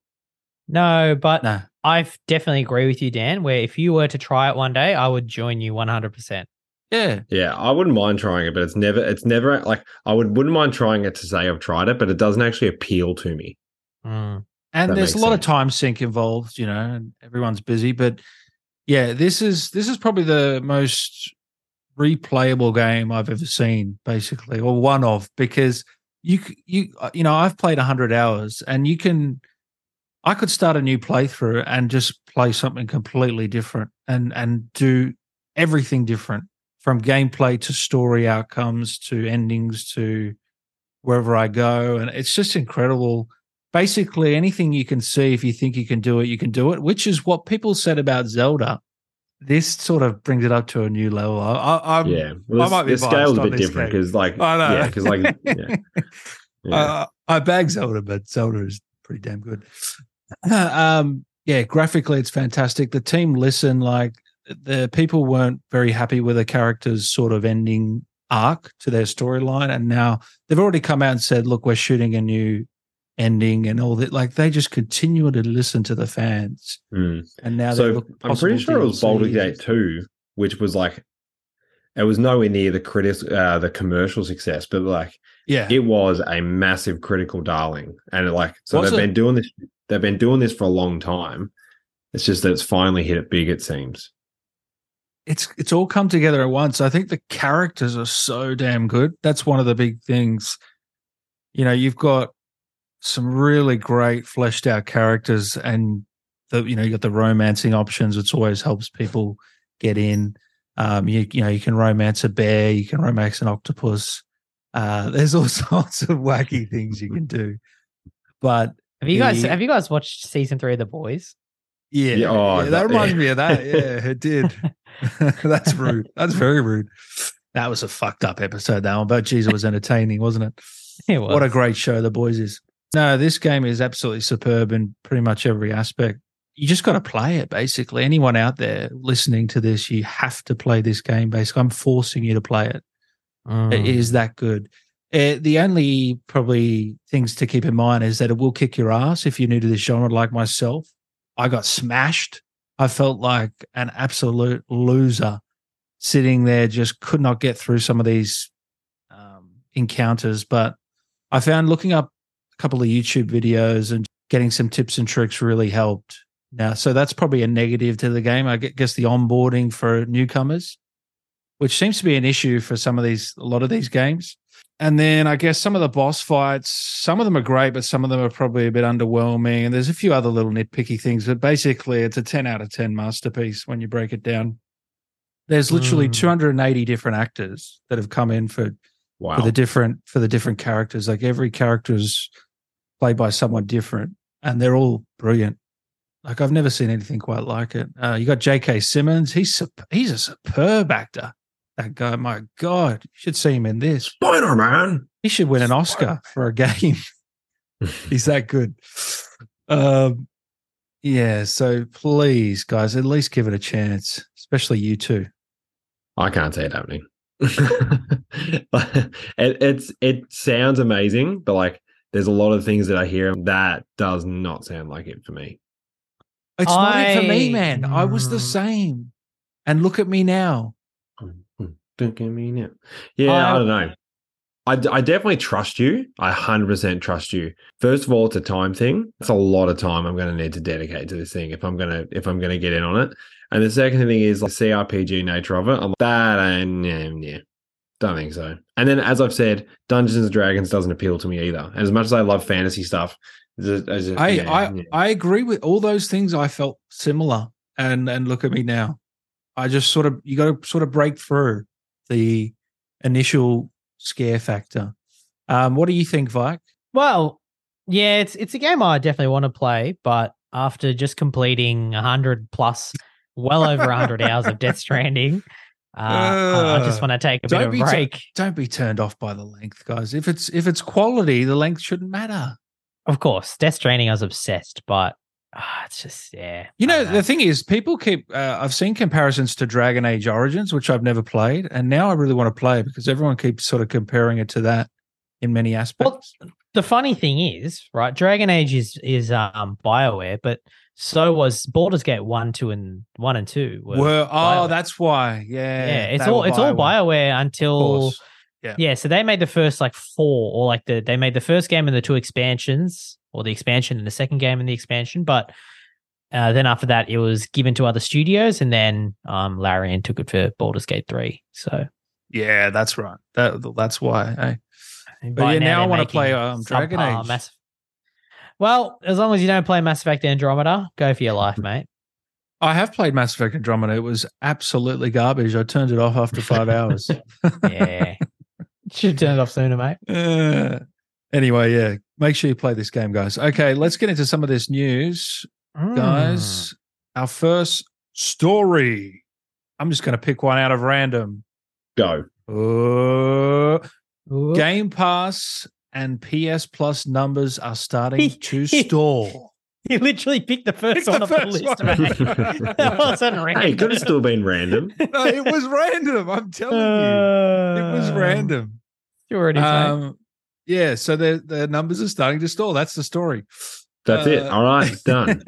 No, but No. I definitely agree with you, Dan, where if you were to try it one day, I would join you one hundred percent. Yeah. Yeah, I wouldn't mind trying it, but it's never, it's never like I would wouldn't mind trying it to say I've tried it, but it doesn't actually appeal to me. Mm. And That there's a makes lot of sense. time sink involved, you know, and everyone's busy. But yeah, this is this is probably the most replayable game I've ever seen, basically, or one of, because you c- you uh, you know I've played a hundred hours, and you can I could start a new playthrough and just play something completely different, and and do everything different, from gameplay to story outcomes to endings to wherever I go, and it's just incredible. Basically, anything you can see, if you think you can do it, you can do it, which is what people said about Zelda. This sort of brings it up to a new level. I, I, I'm, yeah, well, I might be the scale's biased a on bit this different game. because, like, I know. yeah, because like, yeah, yeah. Uh, I bag Zelda, but Zelda is pretty damn good. um, yeah, graphically, it's fantastic. The team listen, like, the people weren't very happy with the character's sort of ending arc to their storyline, and now they've already come out and said, look, we're shooting a new ending and all that. Like they just continue to listen to the fans. Mm. And now So they look. I'm pretty sure it was Baldur's Gate D L Cs. two, which was like it was nowhere near the critic uh, the commercial success, but like Yeah, it was a massive critical darling. And it, like so Was they've it? been doing this they've been doing this for a long time. It's just that it's finally hit it big, it seems. it's it's all come together at once. I think the characters are so damn good. That's one of the big things. You know, you've got some really great fleshed out characters, and the you know you got the romancing options, which always helps people get in. Um, you you know you can romance a bear, you can romance an octopus. Uh, there's all sorts of wacky things you can do. But Have you guys the- have you guys watched season three of The Boys? yeah, Yeah, oh, yeah, that that- reminds me of that. Yeah, it did. That's rude. That's very rude. That was a fucked up episode, that one. But geez, it was entertaining, wasn't it? It was. What a great show The Boys is. No, this game is absolutely superb in pretty much every aspect. You just got to play it, basically. Anyone out there listening to this, you have to play this game, basically. I'm forcing you to play it. Mm. It is that good. Uh, the only probably things to keep in mind is that it will kick your ass if you're new to this genre like myself. I got smashed. I felt like an absolute loser sitting there, just could not get through some of these um, encounters. But I found looking up a couple of YouTube videos and getting some tips and tricks really helped. Now, so that's probably a negative to the game. I guess the onboarding for newcomers, which seems to be an issue for some of these, a lot of these games. And then I guess some of the boss fights, some of them are great, but some of them are probably a bit underwhelming. And there's a few other little nitpicky things, but basically it's a ten out of ten masterpiece when you break it down. There's literally Mm. two hundred eighty different actors that have come in for, Wow. for the different for the different characters. Like every character is played by someone different, and they're all brilliant. Like I've never seen anything quite like it. Uh, you got J K. Simmons. He's sup- he's a superb actor. That guy, my God, you should see him in this. Spider-Man. He should win an Oscar for a game. He's that good. Um, yeah, so please, guys, at least give it a chance, especially you two. I can't see it happening. it, it's it sounds amazing, but like there's a lot of things that I hear that does not sound like it for me. It's not it for me, I- man. I was the Mm. same. And look at me now. Don't get me now. Yeah, I, I- don't know. I, I definitely trust you. I one hundred percent trust you. First of all, it's a time thing. It's a lot of time I'm going to need to dedicate to this thing if I'm going to if I'm going to get in on it. And the second thing is like the C R P G nature of it. I'm like, that and yeah, yeah, don't think so. And then, as I've said, Dungeons and Dragons doesn't appeal to me either. As much as I love fantasy stuff, just, I, just, I, yeah, I, yeah. I agree with all those things. I felt similar. And and look at me now. I just sort of, you got to sort of break through the initial scare factor. Um, what do you think, Vike? Well, yeah, it's it's a game I definitely want to play, but after just completing a hundred plus, well over a hundred hours of Death Stranding, uh, I I just want to take a bit Don't of a be tu- break. Don't be turned off by the length, guys. If it's if it's quality, the length shouldn't matter. Of course, Death Stranding, I was obsessed, but ah, it's just yeah. You I know, don't the thing is, people keep. Uh, I've seen comparisons to Dragon Age Origins, which I've never played, and now I really want to play because everyone keeps sort of comparing it to that in many aspects. The funny thing is, right? Dragon Age is is um Bioware, but so was Baldur's Gate one, two, and one and two. Were Were oh, BioWare. that's why. Yeah, yeah. It's they all were it's all BioWare. Bioware Of until course. yeah. So they made the first like four, or like the they made the first game and the two expansions, or the expansion and the second game and the expansion, but. Uh, then after that, it was given to other studios, and then um, Larian took it for Baldur's Gate three. So, Yeah, that's right. That that's why. Hey. and But by yeah, now I they're wanna making play, um, Dragon subpar Age. Mass- Well, as long as you don't play Mass Effect Andromeda, go for your life, mate. I have played Mass Effect Andromeda. It was absolutely garbage. I turned it off after five hours. Yeah, should turn it off sooner, mate. Uh, anyway, yeah, make sure you play this game, guys. Okay, let's get into some of this news, Mm. guys. Our first story. I'm just going to pick one out of random. Go. Uh, Ooh. Game Pass and P S Plus numbers are starting to He- store. You literally picked the first Picked one the off the first list, one. mate. That wasn't random. Hey, it could have still been random. No, it was random. I'm telling you, it was Uh, random. Sure it is, mate. Um, Yeah, so the the numbers are starting to stall. That's the story. That's Uh, it. All right, it's done.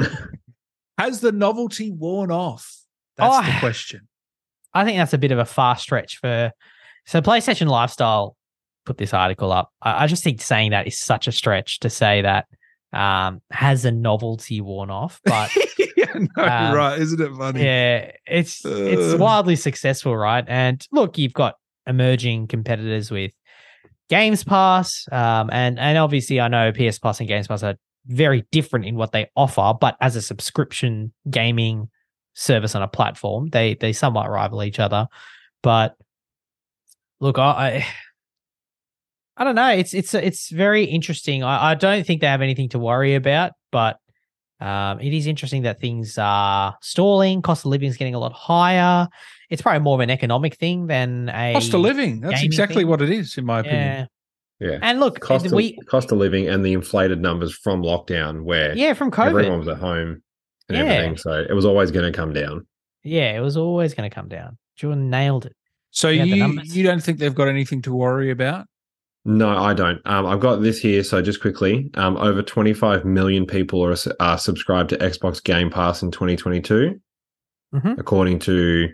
Has the novelty worn off? That's Oh, the question. I think that's a bit of a far stretch for. So PlayStation Lifestyle put this article up. I, I just think saying that is such a stretch to say that um, has the novelty worn off. But yeah, no, um, you're right. Isn't it funny? yeah, it's it's Ugh. wildly successful, right? And look, you've got emerging competitors with Games Pass, um, and and obviously I know P S Plus and Games Pass are very different in what they offer, but as a subscription gaming service on a platform, they they somewhat rival each other. But look, I I, I don't know. It's it's it's very interesting. I, I don't think they have anything to worry about, but um, it is interesting that things are stalling. Cost of living is getting a lot higher. It's probably more of an economic thing than a Cost of living. That's gaming exactly thing. what it is, in my opinion. Yeah, Yeah. and look, Cost of, we cost of living and the inflated numbers from lockdown where yeah from COVID. everyone was at home and Yeah. everything. So it was always going to come down. Yeah, it was always going to come down. Jordan nailed it. So You had the you numbers. you don't think they've got anything to worry about? No, I don't. Um, I've got this here. So just quickly, um, over twenty-five million people are, are subscribed to Xbox Game Pass in twenty twenty-two, Mhm. according to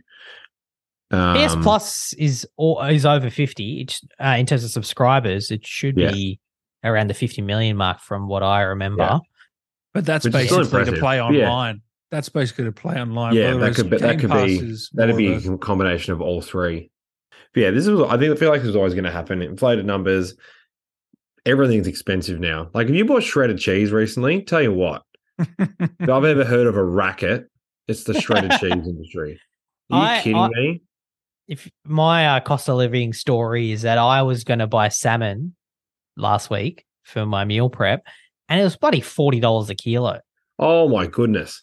um, P S Plus is all, is over fifty. It's, uh, in terms of subscribers, it should Yeah. be around the fifty million mark from what I remember. Yeah. But that's Which is still basically to impressive. play Yeah. online. That's basically to play online. Yeah, that whereas could be that Game could Pass be is that'd more be of a- a combination of all three. But yeah, this is I think I feel like this is always going to happen. Inflated numbers. Everything's expensive now. Like if you bought shredded cheese recently, tell you what, if I've ever heard of a racket, it's the shredded cheese industry. Are you I- kidding I- me? If my uh, cost of living story is that I was going to buy salmon last week for my meal prep, and it was bloody forty dollars a kilo. Oh my goodness.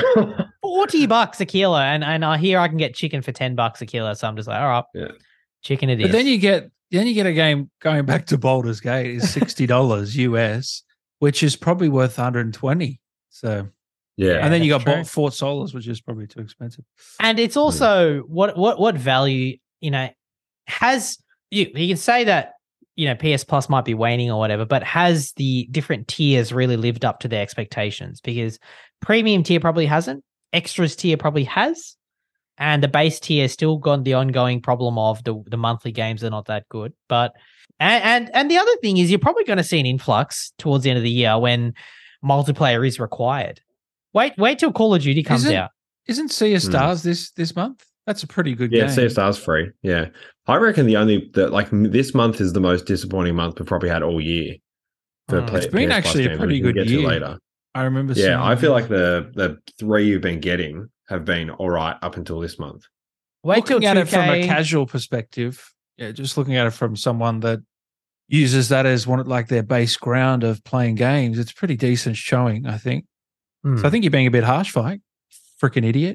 Forty bucks a kilo, and and I hear I can get chicken for ten bucks a kilo. So I'm just like, all right, Yeah. chicken it is. But then you get then you get a game going back to Baldur's Gate is sixty dollars U S, which is probably worth one hundred and twenty. So Yeah. Yeah, and then you got that's true. Bo- Fort Solis, which is probably too expensive. And it's also what what what value, you know, has you you can say that, you know, P S Plus might be waning or whatever, but has the different tiers really lived up to their expectations? Because premium tier probably hasn't, extras tier probably has, and the base tier still got the ongoing problem of the the monthly games are not that good. But and and, and the other thing is you're probably going to see an influx towards the end of the year when multiplayer is required. Wait, wait till Call of Duty comes Isn't- out. Isn't Sea of Hmm. Stars this this month? That's a pretty good Yeah, game. Sea of Stars free. Yeah. I reckon the only that like m- this month is the most disappointing month we've probably had all year. For Mm. play- It's been P S Plus actually a games, pretty which we'll good get to year. later. I remember seeing Yeah, I feel that. like the the three you've been getting have been all right up until this month. Wait till looking at it from a two K casual perspective, yeah, just looking at it from someone that uses that as one like their base ground of playing games, it's pretty decent showing, I think. Hmm. So I think you're being a bit harsh, Fike. Freaking idiot.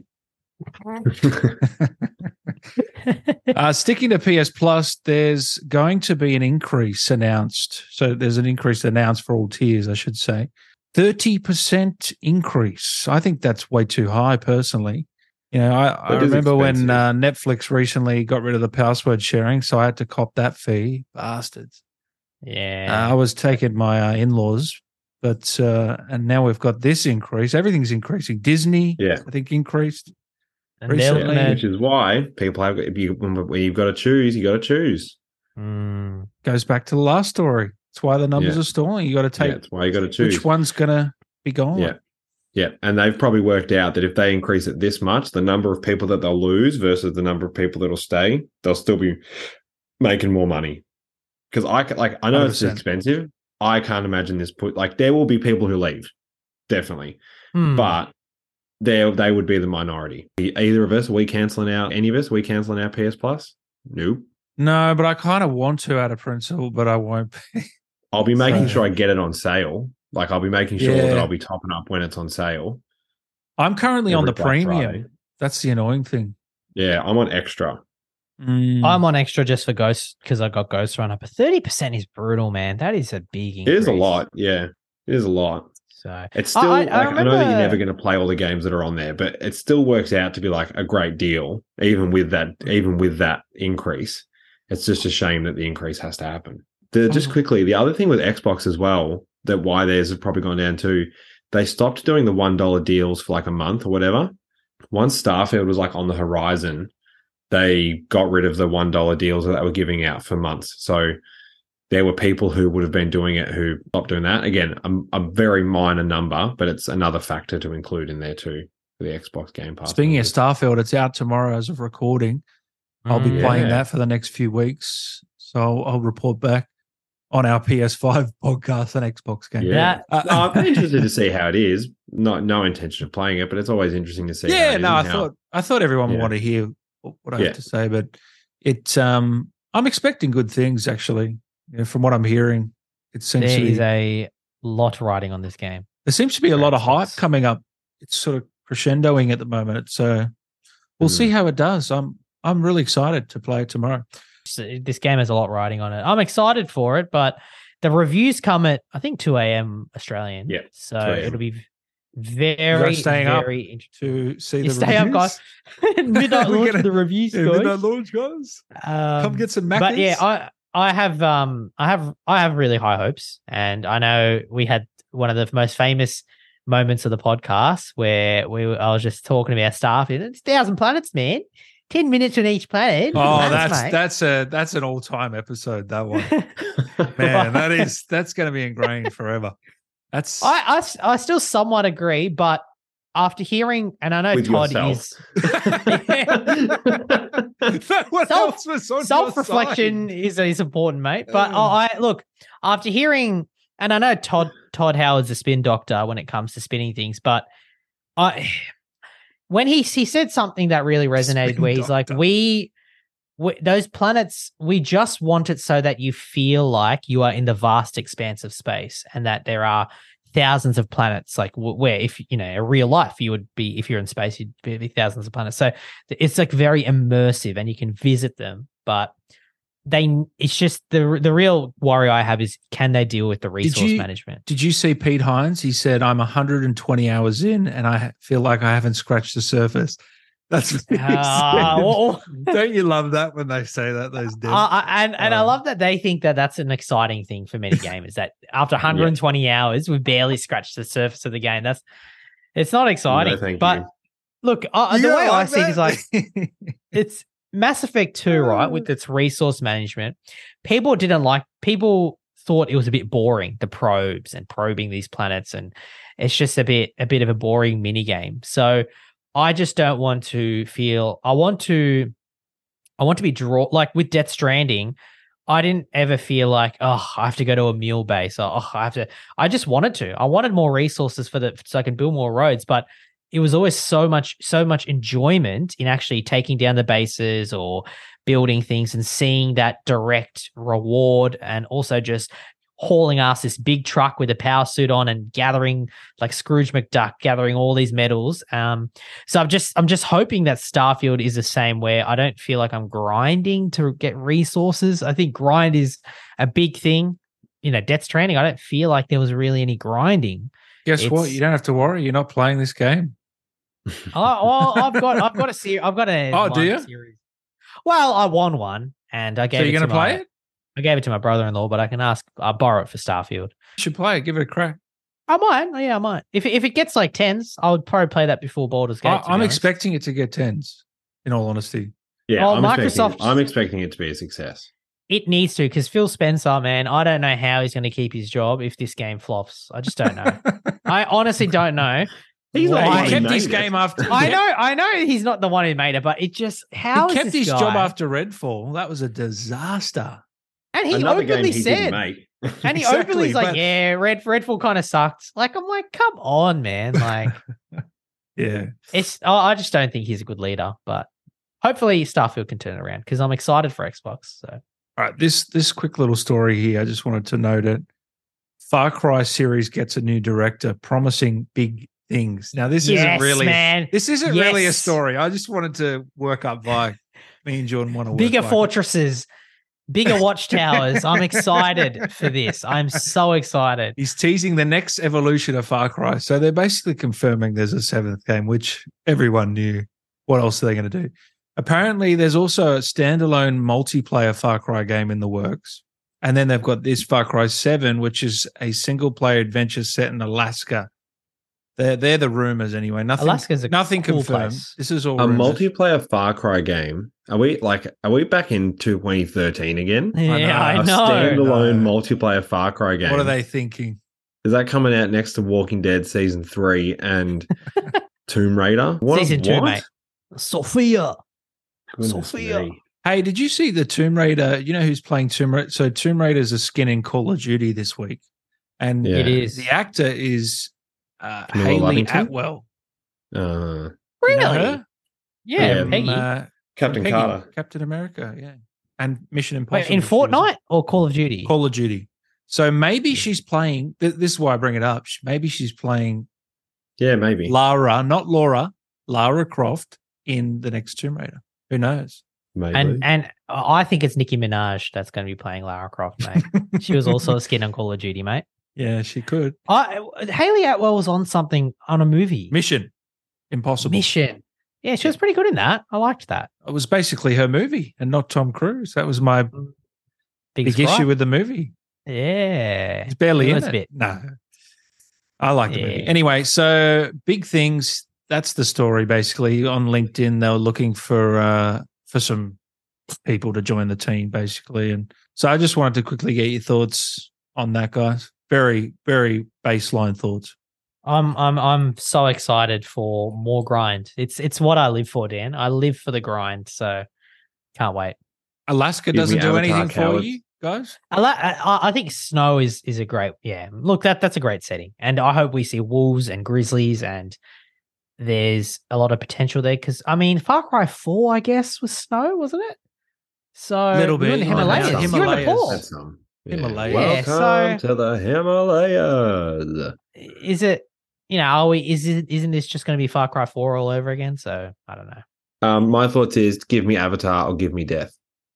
Uh, sticking to P S Plus, there's going to be an increase announced. So there's an increase announced for all tiers, I should say. thirty percent increase. I think that's way too high, personally. You know, I, I That is remember when expensive. uh, Netflix recently got rid of the password sharing, so I had to cop that fee. Bastards. yeah. Uh, I was taking my uh, in-laws, but uh, and now we've got this increase. Everything's increasing. Disney, Yeah. I think, increased. And they're recently- looking at- Which is why people have if you when you've got to choose, you got to choose. Hmm. Goes back to the last story. That's why the numbers Yeah. are stalling. You got to Yeah, take that's why you got to choose. which one's going to be gone. Yeah. Yeah, and they've probably worked out that if they increase it this much, the number of people that they'll lose versus the number of people that'll stay, they'll still be making more money. Because I ca- like I know one hundred it's percent. expensive. I can't imagine this put like there will be people who leave, definitely, Hmm. but they they would be the minority. Either of us, are we canceling out any of us? Are we canceling our P S Plus? Nope. No, but I kind of want to out of principle, but I won't be. I'll be making So- sure I get it on sale. Like I'll be making sure Yeah. that I'll be topping up when it's on sale. I'm currently on Every the Black premium. Friday. That's the annoying thing. Yeah, I'm on extra. Mm. I'm on extra just for Ghost because I got Ghost Runner, but thirty percent is brutal, man. That is a big It increase. is a lot. Yeah, it is a lot. So It's still I- I like I know that remember- you're never going to play all the games that are on there, but it still works out to be like a great deal, even with that, even with that increase. It's just a shame that the increase has to happen. The, just quickly, the other thing with Xbox as well, that why theirs has probably gone down too, they stopped doing the one dollar deals for like a month or whatever. Once Starfield was like on the horizon, they got rid of the one dollar deals that they were giving out for months. So there were people who would have been doing it who stopped doing that. Again, a, a very minor number, but it's another factor to include in there too for the Xbox Game Pass. Speaking of Starfield, it's out tomorrow as of recording. I'll be Mm, playing yeah. that for the next few weeks. So I'll, I'll report back on our P S five podcast and Xbox game. Yeah, That- Uh, I'm interested to see how it is. Not no intention of playing it, but it's always interesting to see. how Yeah, it is no, I and how- thought I thought everyone would Yeah. want to hear what I Yeah. have to say, but it um I'm expecting good things actually. You know, from what I'm hearing, it seems There to be is a lot riding on this game. there seems to be a lot of hype Xbox. coming up. It's sort of crescendoing at the moment. So we'll Mm. see how it does. I'm I'm really excited to play it tomorrow. So this game has a lot riding on it. I'm excited for it, but the reviews come at I think two a.m. Australian. Yeah, so two a.m. it'll be very, staying up very interesting. To see You the stay up, guys. reviews. Midnight We're launch gonna- the reviews, Yeah, guys. midnight launch, guys. Um, Come get some Maccas. But yeah, I I have um I have I have really high hopes, and I know we had one of the most famous moments of the podcast where we were, I was just talking about Starfield. It's thousand planets, man. Ten minutes on each planet. Oh, Planets, that's mate. that's a that's an all time episode. That one, man, that is that's going to be ingrained forever. That's I, I s- I still somewhat agree, but after hearing, and I know With Todd yourself. is what Self- else was on your self-reflection side? is is important, mate. But Uh. I I- look, after hearing, and I know Todd Todd Howard's a spin doctor when it comes to spinning things, but I when he he said something that really resonated, Spin where he's like, doctor. we, we those planets, we just want it so that you feel like you are in the vast expanse of space, and that there are thousands of planets, like w- where if you know a real life you would be, if you're in space you'd be, be thousands of planets. So it's like very immersive and you can visit them, but they it's just the the real worry I have is, can they deal with the resource you- management? Did you see Pete Hines? He said, "I'm one hundred twenty hours in, and I feel like I haven't scratched the surface." That's what he Ah, said. well, Don't you love that when they say that? Those devs? I- I- and and I Um, love that they think that that's an exciting thing for many gamers. That after one hundred twenty hours, we barely scratched the surface of the game. That's it's not exciting. No, thank but you. look, uh, You the don't way I like see it is like that? it's Mass Effect two, right? With its resource management, people didn't like. People thought it was a bit boring, the probes and probing these planets, and it's just a bit a bit of a boring mini game. So I just don't want to feel. I want to. I want to be draw like with Death Stranding. I didn't ever feel like, oh, I have to go to a mule base. Or, oh, I have to. I just wanted to. I wanted more resources for the so I can build more roads, but it was always so much, so much enjoyment in actually taking down the bases or building things and seeing that direct reward, and also just hauling ass this big truck with a power suit on and gathering like Scrooge McDuck, gathering all these medals. Um, so I'm just, I'm just hoping that Starfield is the same, where I don't feel like I'm grinding to get resources. I think grind is a big thing. You know, Death Stranding, I don't feel like there was really any grinding. Guess what? it's- You don't have to worry. You're not playing this game. Oh, well, I've got, I've got a series. I've got a Oh, do one you? series. Well, I won one, and I gave. So you're it going to to play my- it? I gave it to my brother-in-law, but I can ask. I'll borrow it for Starfield. You should play it. Give it a crack. I might. Oh, yeah, I might. If if it gets like tens, I would probably play that before Baldur's Gate. I, to be I'm honest. expecting it to get tens, in all honesty. Yeah, Oh, I'm, Microsoft- expecting, I'm expecting it to be a success. It needs to, because Phil Spencer, man, I don't know how he's going to keep his job if this game flops. I just don't know. I honestly don't know. He's Why? not He even kept his made it. game after. I know, I know he's not the one who made it, but it just how He is kept this his guy? job after Redfall. That was a disaster. and he Another game openly he said, didn't make. and he Exactly, openly is like, but- yeah, Red Redfall kind of sucked. Like I'm like, come on, man, like. Yeah. It's oh, I just don't think he's a good leader, but hopefully Starfield can turn it around, because I'm excited for Xbox. So All right. This this quick little story here. I just wanted to note it. Far Cry series gets a new director, promising big things. Now this yes, isn't really man, this isn't really a Yes. story. I just wanted to work up by me and Jordan want to work bigger by- fortresses, bigger watchtowers. I'm excited for this. I'm so excited. He's teasing the next evolution of Far Cry. So they're basically confirming there's a seventh game, which everyone knew. What else are they going to do? Apparently, there's also a standalone multiplayer Far Cry game in the works. And then they've got this Far Cry seven, which is a single player adventure set in Alaska. They're, they're the rumors anyway. Nothing, Alaska's a nothing cool confirmed. place. This is all A rumors. multiplayer Far Cry game. Are we like? Are we back in twenty thirteen again? Yeah, I A know. standalone No. multiplayer Far Cry game. What are they thinking? Is that coming out next to Walking Dead season three and Tomb Raider? What, Season two, what? mate. Sophia. Goodness Sophia. me. Hey, did you see the Tomb Raider? You know who's playing Tomb Raider? So Tomb Raider is a skin in Call of Duty this week. And Yeah. It is. the actor is uh, Camilla Haley Lovington? Atwell. Uh, You know Really? her? Yeah, Yeah, From, Peggy. uh, Captain Peggy, Carter. Captain America, yeah. And Mission Wait, Impossible. in she was Fortnite or Call of Duty? Call of Duty. So maybe she's playing, th- this is why I bring it up. Maybe she's playing Yeah, maybe. Lara, not Laura, Lara Croft in the next Tomb Raider. Who knows? maybe. And and I think it's Nicki Minaj that's going to be playing Lara Croft, mate. She was also a skin on Call of Duty, mate. Yeah, she could. I Haley Atwell was on something on a movie. Mission Impossible. Mission. Yeah, she was pretty good in that. I liked that. It was basically her movie and not Tom Cruise. That was my Big, big Scry. issue with the movie. Yeah. He's barely It in was it. a bit. No. I like the Yeah. movie. Anyway, so big things. That's the story basically. On LinkedIn, they were looking for uh, for some people to join the team, basically. And so I just wanted to quickly get your thoughts on that, guys. Very, very baseline thoughts. I'm I'm I'm so excited for more grind. It's it's what I live for, Dan. I live for the grind, so can't wait. Alaska Give me doesn't do Avatar anything for cowards. you, guys? I, la- I I think snow is is a great yeah. Look, that that's a great setting, and I hope we see wolves and grizzlies, and there's a lot of potential there. Because I mean, Far Cry Four, I guess, was snow, wasn't it? So Little we were in bit. the Oh, Himalayas. that's You're in the Himalayas. pool. That's some. Yeah. Himalayas. Welcome Yeah, so- to the Himalayas. Is it? You know, are we? Is it? Isn't this just going to be Far Cry Four all over again? So I don't know. Um, my thoughts is give me Avatar or give me death.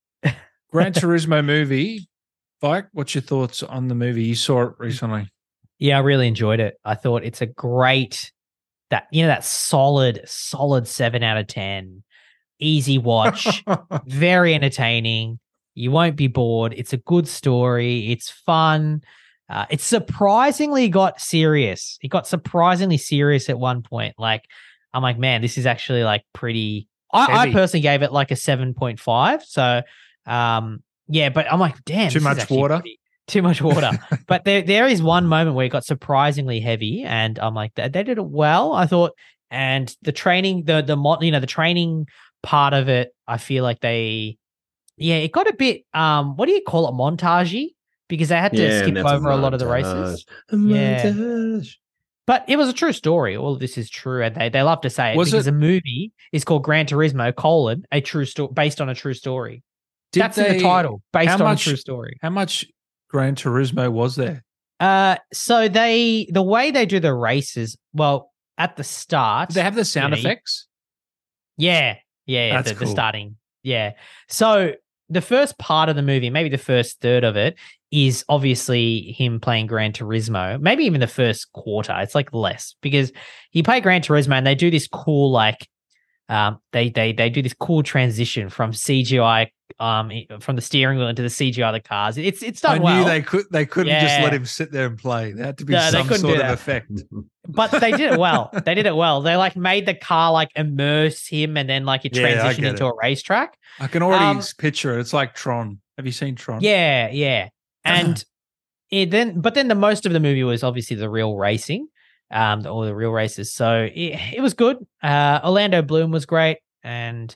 Gran Turismo movie. Vike, what's your thoughts on the movie? You saw it recently. Yeah, I really enjoyed it. I thought it's a great that you know that solid, solid seven out of ten, easy watch, very entertaining. You won't be bored. It's a good story. It's fun. Uh, it surprisingly got serious. It got surprisingly serious at one point. Like I'm like, man, this is actually like pretty. I, I Heavy. personally gave it like a seven point five. So, um, yeah, but I'm like, damn, Too this is much actually water? pretty- too much water. But there, there is one moment where it got surprisingly heavy, and I'm like, they, they did it well, I thought. And the training, the the mod, you know, the training part of it, I feel like they, yeah, it got a bit, um, what do you call it, montagey, because they had to Yeah, and skip that's over a, lot of the montage. races. A Yeah. montage. But it was a true story. All of this is true, and they they love to say it Was because it- the movie is called Gran Turismo: colon a true story based on a true story. Did That's in they- the title, based how on much- a true story. How much Gran Turismo was there? Uh, so they the way they do the races, well, at the start, Did they have the sound you know, you- effects? Yeah, yeah, yeah, That's the, the cool. starting. Yeah. So the first part of the movie, maybe the first third of it, is obviously him playing Gran Turismo. Maybe even the first quarter. It's like less because he played Gran Turismo and they do this cool like um they they they do this cool transition from C G I um from the steering wheel into the C G I of the cars. It's it's done I knew well. they could. They couldn't just let Yeah. him sit there and play. There had to be No, they some couldn't sort do of that. effect. But they did it well. They did it well. They like made the car like immerse him and then like it Yeah, I transitioned get into it. a racetrack. I can already Um, picture it. It's like Tron. Have you seen Tron? Yeah, yeah. And it then, but then the most of the movie was obviously the real racing, um, all the real races. So it, it was good. Uh, Orlando Bloom was great, and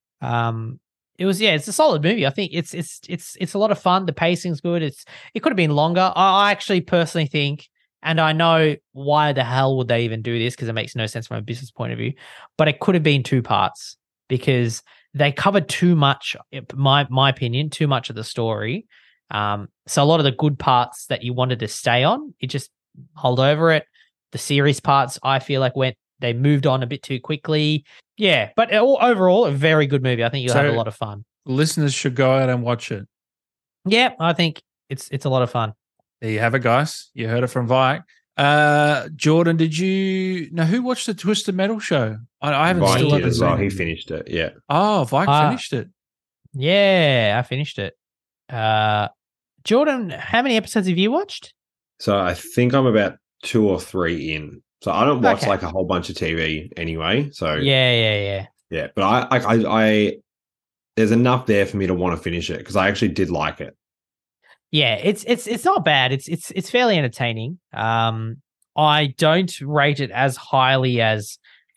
um, it was yeah, it's a solid movie. I think it's it's it's it's a lot of fun. The pacing's good. It's it could have been longer. I, I actually personally think, and I know why the hell would they even do this because it makes no sense from a business point of view, but it could have been two parts because they covered too much, my my opinion, too much of the story. Um, so a lot of the good parts that you wanted to stay on, you just hold over it. The serious parts, I feel like went they moved on a bit too quickly. Yeah, but all, overall, a very good movie. I think you'll So- have a lot of fun. Listeners should go out and watch it. Yeah, I think it's it's a lot of fun. There you have it, guys. You heard it from Vike. Uh, Jordan, did you know who watched the Twisted Metal show? I, I haven't Vike still did haven't as well. seen He it. finished it. Yeah. Oh, Vike Ah. finished it. Yeah, I finished it. Uh, Jordan, how many episodes have you watched? So I think I'm about two or three in. So I don't watch Okay. like a whole bunch of T V anyway. So Yeah, yeah, yeah. yeah. But I, I, I, I there's enough there for me to want to finish it because I actually did like it. Yeah, it's it's it's not bad. It's it's it's fairly entertaining. Um, I don't rate it as highly as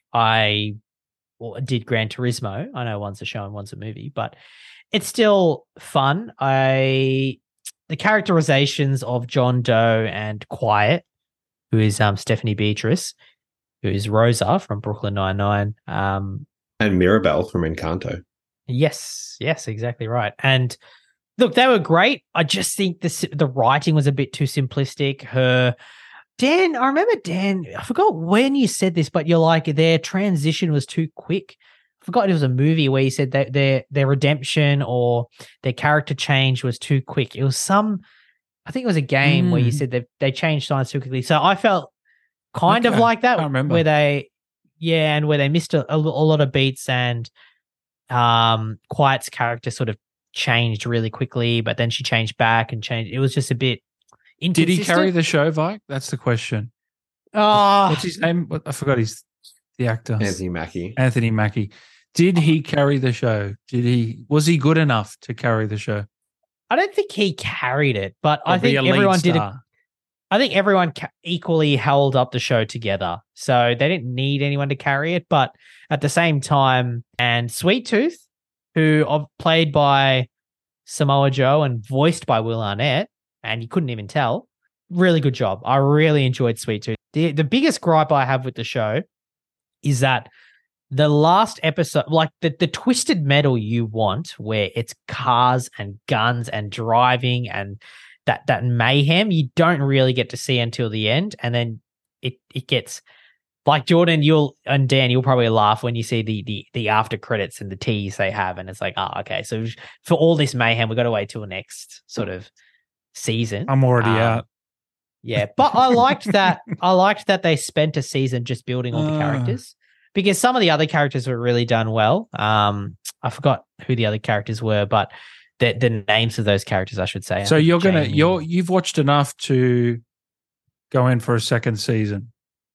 I well, did Gran Turismo. I know one's a show and one's a movie, but it's still fun. I the characterizations of John Doe and Quiet, who is um Stephanie Beatrice, who is Rosa from Brooklyn Nine-Nine. Um, And Mirabelle from Encanto. yes, yes, exactly right. And look, they were great. I just think the the writing was a bit too simplistic. Her Dan, I remember Dan. I forgot when you said this, but you're like their transition was too quick. I forgot it was a movie where you said that their their redemption or their character change was too quick. It was some, I think it was a game mm. where you said that they changed signs too quickly. So I felt kind okay. of like that, I remember. where they, yeah, and where they missed a, a, a lot of beats and um, Quiet's character sort of changed really quickly, but then she changed back and changed. It was just a bit inconsistent. Did he carry the show, Vike? That's the question. Oh, what's his name? I forgot. He's the actor. Anthony Mackie. Anthony Mackie. Did he carry the show? Did he? Was he good enough to carry the show? I don't think he carried it, but or I think everyone did. A, I think everyone ca- equally held up the show together, so they didn't need anyone to carry it. But at the same time, and Sweet Tooth, who are played by Samoa Joe and voiced by Will Arnett, and you couldn't even tell. Really good job. I really enjoyed Sweet Tooth. The, the biggest gripe I have with the show is that the last episode, like the, the twisted metal you want, where it's cars and guns and driving and that that mayhem, you don't really get to see until the end. And then it it gets... Like Jordan, you'll and Dan, you'll probably laugh when you see the the the after credits and the tease they have, and it's like, oh, okay. So for all this mayhem, we've got to wait till next sort of season. I'm already um, out. Yeah, but I liked that. I liked that they spent a season just building all the uh. characters because some of the other characters were really done well. Um, I forgot who the other characters were, but the the names of those characters, I should say. So you're Jamie. gonna you're you've watched enough to go in for a second season.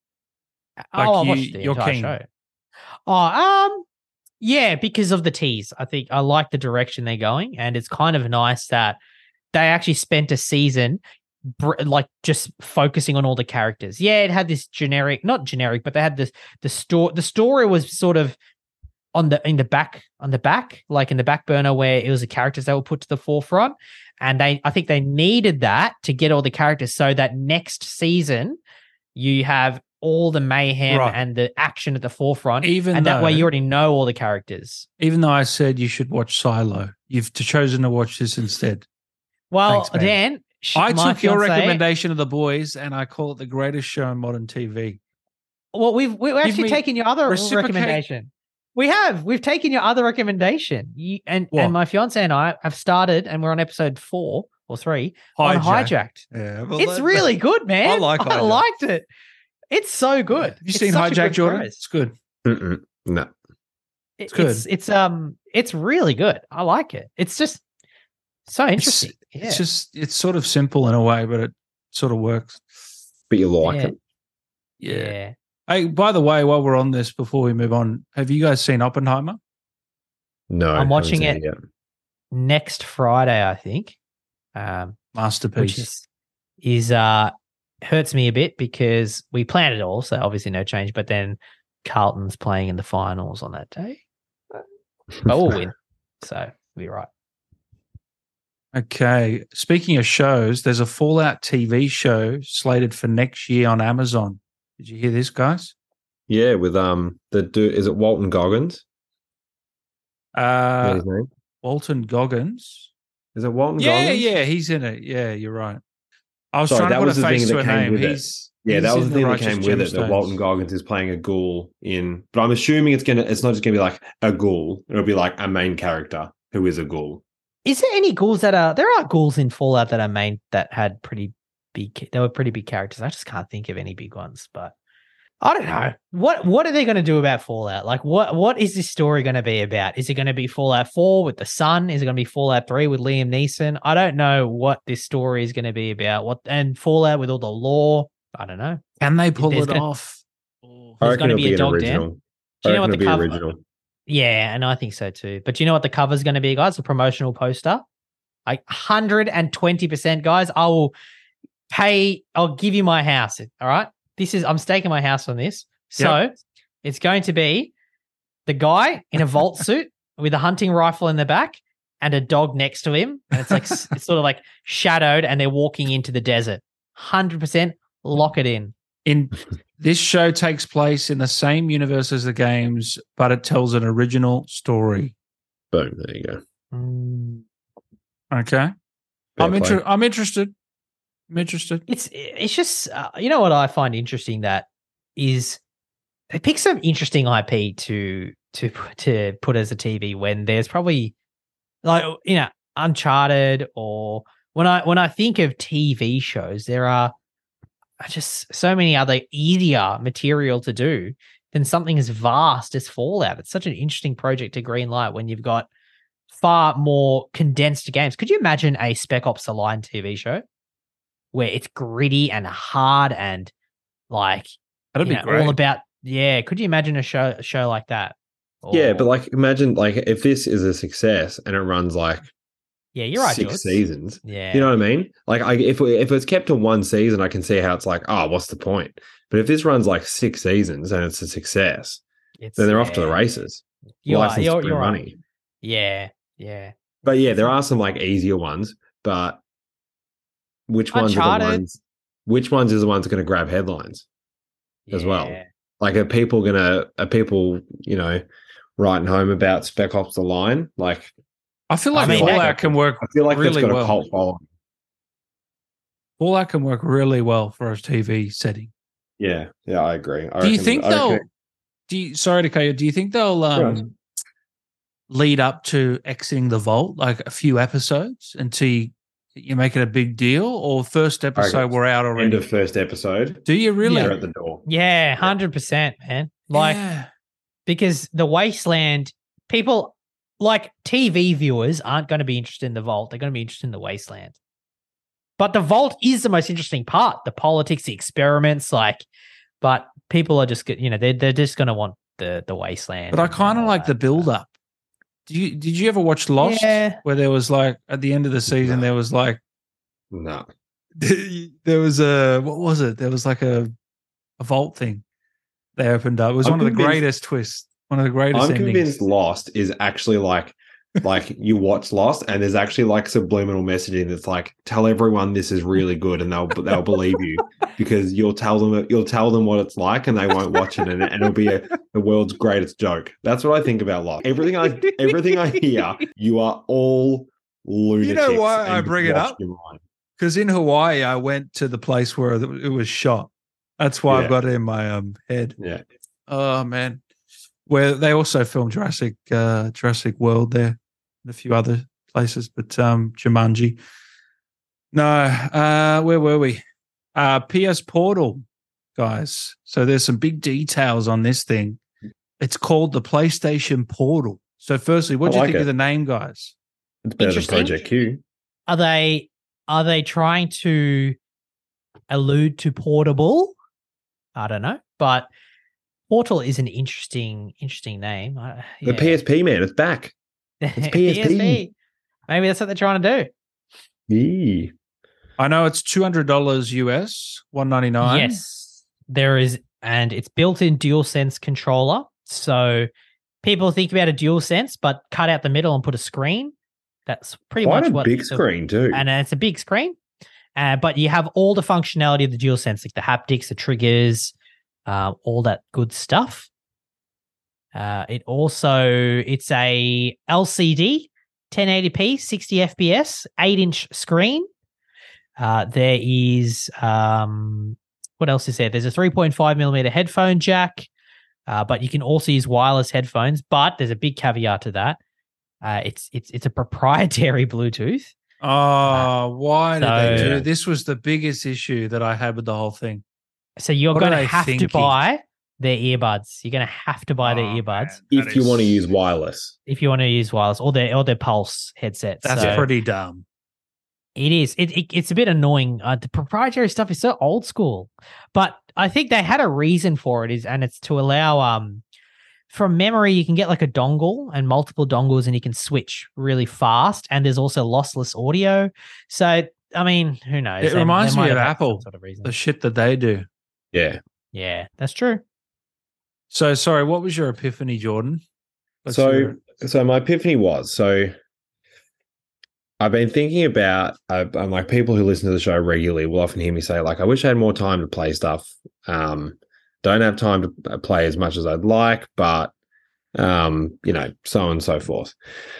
Like oh, I watched you, the entire keen. show. Oh, um, yeah, because of the tease. I think I like the direction they're going, and it's kind of nice that they actually spent a season br- like just focusing on all the characters. Yeah, it had this generic, not generic, but they had this the story. The story was sort of on the in the back on the back, like in the back burner, where it was the characters that were put to the forefront, and they I think they needed that to get all the characters so that next season you have all the mayhem right. and the action at the forefront. Even and though, that way you already know all the characters. Even though I said you should watch Silo, you've chosen to watch this instead. Well, Thanks, Dan, I took your recommendation of The Boys and I call it the greatest show in modern T V. Well, we've we've actually taken your other recommendation. We have. We've taken your other recommendation. You, and, and my fiance and I have started, and we're on episode four or three Hijack. on Hijacked. Yeah, well, it's that, really good, man. I like I Hijack. liked it. It's so good. Have you it's seen Hijack, Jordan? Price. It's good. Mm-mm, no, it's good. It's, it's um, it's really good. I like it. It's just so interesting. It's, yeah. it's just it's sort of simple in a way, but it sort of works. But you like yeah. it, yeah. yeah. Hey, by the way, while we're on this, before we move on, have you guys seen Oppenheimer? No, I'm watching it, it next Friday, I think. Um, Masterpiece which is, is uh. hurts me a bit because we planned it all, so obviously no change. But then Carlton's playing in the finals on that day, but we'll win, so we'll be right. Okay. Speaking of shows, there's a Fallout T V show slated for next year on Amazon. Did you hear this, guys? Yeah, with um the dude, is it Walton Goggins? Uh, his name? Walton Goggins. Is it Walton yeah, Goggins? Yeah, yeah, he's in it. Yeah, you're right. I was Sorry, trying to put a face to a name. He's, he's yeah, he's that was the thing that Righteous came with it. That Walton Goggins is playing a ghoul in, but I'm assuming it's gonna. It's not just gonna be like a ghoul. It'll be like a main character who is a ghoul. Is there any ghouls that are? There are ghouls in Fallout that are main that had pretty big. They were pretty big characters. I just can't think of any big ones. But I don't know. What what are they going to do about Fallout? Like, what what is this story going to be about? Is it going to be Fallout four with the sun? Is it going to be Fallout three with Liam Neeson? I don't know what this story is going to be about. What and Fallout with all the lore? I don't know. Can they pull There's it gonna- off? I There's reckon going to it'll be be a an dog original. down. Do you I know what reckon the it'll cover? be original. Yeah, and I think so too. But do you know what the cover is going to be, guys? The promotional poster. Like one hundred twenty percent, guys. I will pay. I'll give you my house. All right. This is. I'm staking my house on this. So it's going to be the guy in a vault suit with a hunting rifle in the back and a dog next to him. And it's like, it's sort of like shadowed and they're walking into the desert. one hundred percent lock it in. In this show takes place in the same universe as the games, but it tells an original story. Boom. There you go. Mm. Okay. Fair I'm play. inter- I'm interested. I'm interested. It's, it's just, uh, you know what I find interesting that is they pick some interesting I P to, to, to put as a T V when there's probably like, you know, Uncharted or when I, when I think of T V shows, there are just so many other easier material to do than something as vast as Fallout. It's such an interesting project to greenlight when you've got far more condensed games. Could you imagine a Spec Ops: The Line T V show where it's gritty and hard and like That'd you be know, great. all about? Yeah, could you imagine a show a show like that? Yeah, Or- but like imagine like if this is a success and it runs like yeah, you're right. six George. seasons. Yeah, You know what I mean? Like, I, if if it's kept to one season, I can see how it's like, oh, what's the point? But if this runs like six seasons and it's a success, it's, then they're off to the yeah. races. You are, License you're, free you're money. right. Yeah, yeah. But yeah, there are some like easier ones, but which ones are Uncharted. the ones? Which ones is the ones going to grab headlines? As well. Yeah. Like, are people gonna are people you know writing home about Spec Ops: The Line? Like, I feel I like mean, that- Fallout can work. I feel like really that's got well. a cult following. Fallout can work really well for a T V setting. Yeah, yeah, I agree. I Do you reckon- think I they'll? reckon- Do you, sorry to cut you. Do you think they'll um, Right. lead up to exiting the vault like a few episodes until you, you make it a big deal, or first episode we're out End already? of first episode. Do you really? They're at the door. Yeah, hundred percent, man. Like Yeah. because the Wasteland people, like T V viewers, aren't going to be interested in the Vault. They're going to be interested in the Wasteland. But the Vault is the most interesting part. The politics, the experiments, like. But people are just, you know, they they're just going to want the the Wasteland. But I and kind of all like the that. build up. Do you did you ever watch Lost? Yeah. Where there was like at the end of the season No. there was like No. there was a what was it? There was like a a vault thing they opened up. It was I'm one of the convinced- greatest twists. One of the greatest I'm endings. convinced Lost is actually like like you watch Lost and there's actually like subliminal messaging that's like tell everyone this is really good and they'll they'll believe you because you'll tell them you'll tell them what it's like and they won't watch it and, and it'll be a, the world's greatest joke. That's what I think about Lost. Everything I everything I hear, you are all lunatics. why I and bring it lost up? your mind. Because in Hawaii, I went to the place where it was shot. That's why Yeah. I've got it in my um head. Yeah. Oh man, where they also filmed Jurassic uh, Jurassic World there, and a few other places, but um Jumanji. No, uh, where were we? Uh, P S Portal, guys. So there's some big details on this thing. It's called the PlayStation Portal. So firstly, what do you I like think it. of the name, guys? It's better than Interesting. Project Q. Are they are they trying to allude to Portable? I don't know, but Portal is an interesting interesting name. I- The yeah. P S P man, it's back. It's P S P. Maybe that's what they're trying to do. Yeah. I know it's two hundred dollars U S, one ninety nine. Yes, there is, and it's built-in DualSense controller. So people think about a DualSense, but cut out the middle and put a screen. That's pretty Quite much a what big the- screen too. and it's a big screen. Uh, but you have all the functionality of the DualSense, like the haptics, the triggers, uh, all that good stuff. Uh, it also it's a L C D, ten eighty p, sixty F P S, eight inch screen. Uh, there is um, what else is there? There's a three point five millimeter headphone jack, uh, but you can also use wireless headphones. But there's a big caveat to that. Uh, it's it's it's a proprietary Bluetooth. Oh, why did they so- do this? Was the biggest issue that I had with the whole thing. So you're What are going to they have thinking? to buy their earbuds. You're going to have to buy their Oh, earbuds man, that If you is- want to use wireless. if you want to use wireless or their or their Pulse headsets. That's So pretty dumb. it is. It, it it's a bit annoying. Uh, the proprietary stuff is so old school, but I think they had a reason for it. Is and it's to allow um from memory you can get like a dongle and multiple dongles and you can switch really fast. And there's also lossless audio. So I mean, who knows? It They- reminds they me might of have had some Apple, sort of reason. The shit that they do. Yeah. Yeah, that's true. So sorry, what was your epiphany, Jordan? What's so your- so my epiphany was so I've been thinking about uh, I'm like people who listen to the show regularly will often hear me say like I wish I had more time to play stuff. Um, don't have time to play as much as I'd like, but um, you know, so on and so forth.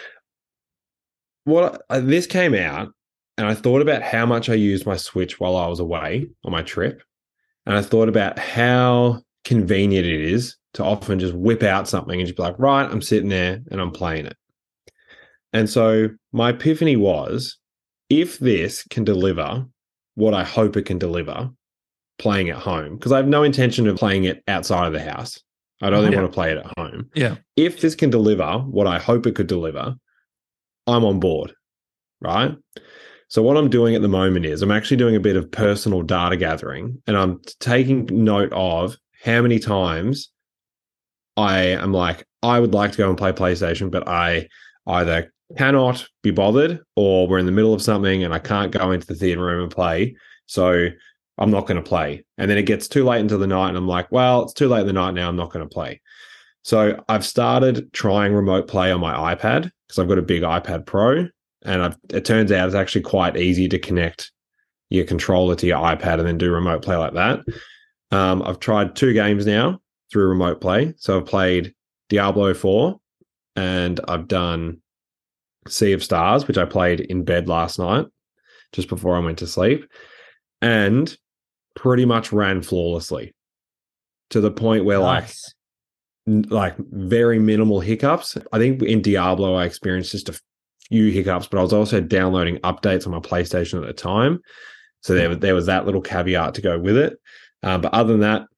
What uh, this came out, and I thought about how much I used my Switch while I was away on my trip, and I thought about how convenient it is to often just whip out something and just be like, right, I'm sitting there and I'm playing it. And so my epiphany was, if this can deliver what I hope it can deliver, playing at home, because I have no intention of playing it outside of the house. I'd only Yeah. want to play it at home. Yeah. If this can deliver what I hope it could deliver, I'm on board, right? So what I'm doing at the moment is I'm actually doing a bit of personal data gathering, and I'm taking note of how many times I am like, I would like to go and play PlayStation, but I either cannot be bothered, or we're in the middle of something and I can't go into the theater room and play. So I'm not going to play. And then it gets too late into the night and I'm like, well, it's too late in the night now. I'm not going to play. So I've started trying remote play on my iPad because I've got a big iPad Pro, and I've, it turns out it's actually quite easy to connect your controller to your iPad and then do remote play like that. Um, I've tried two games now through remote play. So I've played Diablo four and I've done Sea of Stars, which I played in bed last night just before I went to sleep, and pretty much ran flawlessly to the point where Nice. like like very minimal hiccups. I think in Diablo I experienced just a few hiccups, but I was also downloading updates on my PlayStation at the time. So there, there was that little caveat to go with it. Uh, but other than that,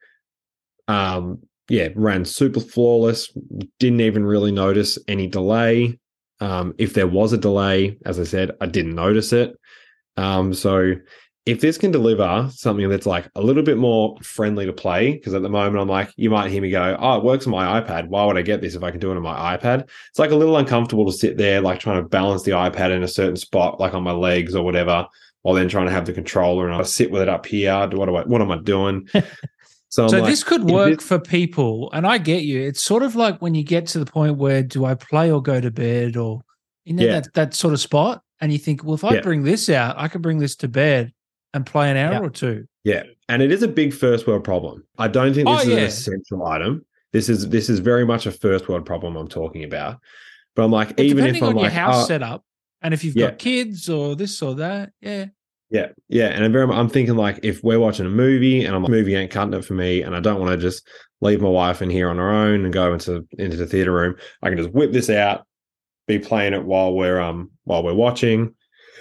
um, yeah, ran super flawless. Didn't even really notice any delay. Um, if there was a delay, as I said, I didn't notice it. Um, so if this can deliver something that's like a little bit more friendly to play, because at the moment I'm like, you might hear me go, oh, it works on my iPad. Why would I get this if I can do it on my iPad? It's like a little uncomfortable to sit there, like trying to balance the iPad in a certain spot, like on my legs or whatever, while then trying to have the controller and I sit with it up here. What do I, what am I doing? So, I'm So like, this could if work this- for people, and I get you. It's sort of like when you get to the point where do I play or go to bed, or you know Yeah. that that sort of spot, and you think, well, if I Yeah. bring this out, I can bring this to bed and play an hour Yeah. or two. Yeah, and it is a big first world problem. I don't think this Oh, is yeah. an essential item. This is this is very much a first world problem I'm talking about. But I'm like, But even depending if I'm on your like, house oh, setup, and if you've Yeah. got kids or this or that, yeah, yeah, yeah, and I'm very, I'm thinking like, if we're watching a movie and I'm like, movie ain't cutting it for me, and I don't want to just leave my wife in here on her own and go into into the theater room, I can just whip this out, be playing it while we're um while we're watching,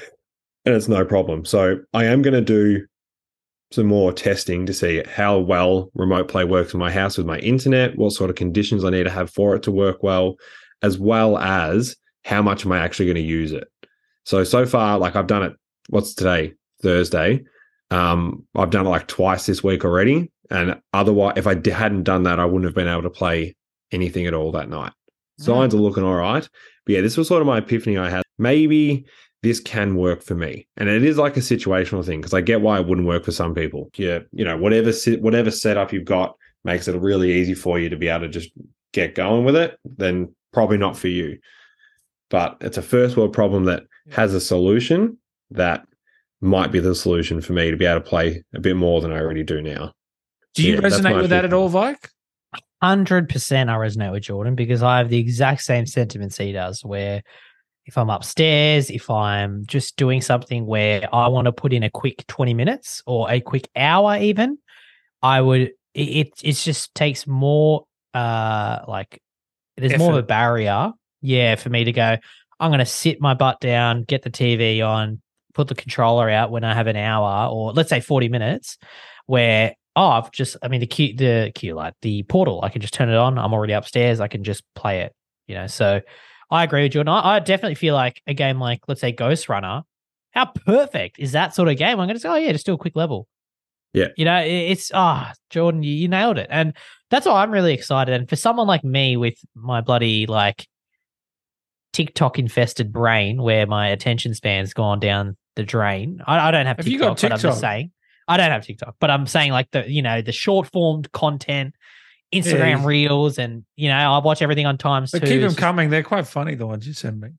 and it's no problem. So I am going to do some more testing to see how well remote play works in my house with my internet, what sort of conditions I need to have for it to work well, as well as how much am I actually going to use it. So, so far, like I've done it, what's today? Thursday. Um, I've done it like twice this week already. And otherwise, if I d- hadn't done that, I wouldn't have been able to play anything at all that night. Signs are looking all right. But yeah, this was sort of my epiphany I had. Maybe this can work for me. And it is like a situational thing, because I get why it wouldn't work for some people. Yeah, you know, whatever si- whatever setup you've got makes it really easy for you to be able to just get going with it, then probably not for you. But it's a first world problem that has a solution that might be the solution for me to be able to play a bit more than I already do now. do you Yeah, that's resonate my with that at epiphany. all, Vike? Hundred percent, I resonate with Jordan because I have the exact same sentiments he does. Where if I'm upstairs, if I'm just doing something where I want to put in a quick twenty minutes or a quick hour, even, I would. It it it's just takes more. Uh, like there's more of a Effort. barrier, yeah, for me to go. I'm going to sit my butt down, get the T V on, put the controller out when I have an hour or let's say forty minutes, where Oh, I've just, I mean, the Q, the Q light, the portal, I can just turn it on. I'm already upstairs. I can just play it, you know. So I agree with you. And I, I definitely feel like a game like, let's say, Ghost Runner, how perfect is that sort of game? I'm going to say, oh, yeah, just do a quick level. Yeah. You know, it, it's, ah, oh, Jordan, you, you nailed it. And that's why I'm really excited. And for someone like me with my bloody, like, TikTok infested brain where my attention span's gone down the drain, I, I don't have, Have TikTok, you got but I'm just TikTok? saying. I don't have TikTok, but I'm saying like the, you know, the short formed content, Instagram Yeah. reels, and, you know, I watch everything on times But two. keep them It's just- coming. They're quite funny, the ones you send me.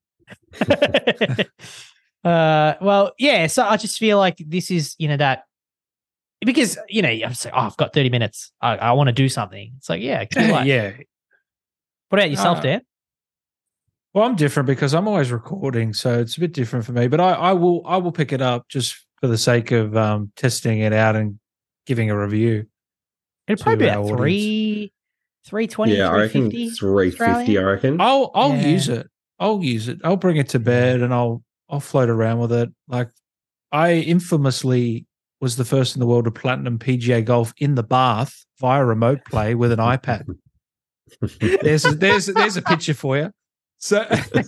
uh, well, yeah. So I just feel like this is, you know, that because, you know, I'm saying, oh, I've got thirty minutes. I, I want to do something. It's like, yeah. Q light. Yeah. What about yourself, Uh, Dan? Well, I'm different because I'm always recording, so it's a bit different for me. But I, I will I will pick it up just for the sake of um, testing it out and giving a review. It'd probably be to our about audience. three, three twenty, Yeah, I three reckon fifty. three fifty. Australian? I reckon. I'll I'll Yeah. use it. I'll use it. I'll bring it to bed and I'll I'll float around with it. Like I infamously was the first in the world to platinum P G A golf in the bath via remote play with an iPad. There's a, there's there's a picture for you. So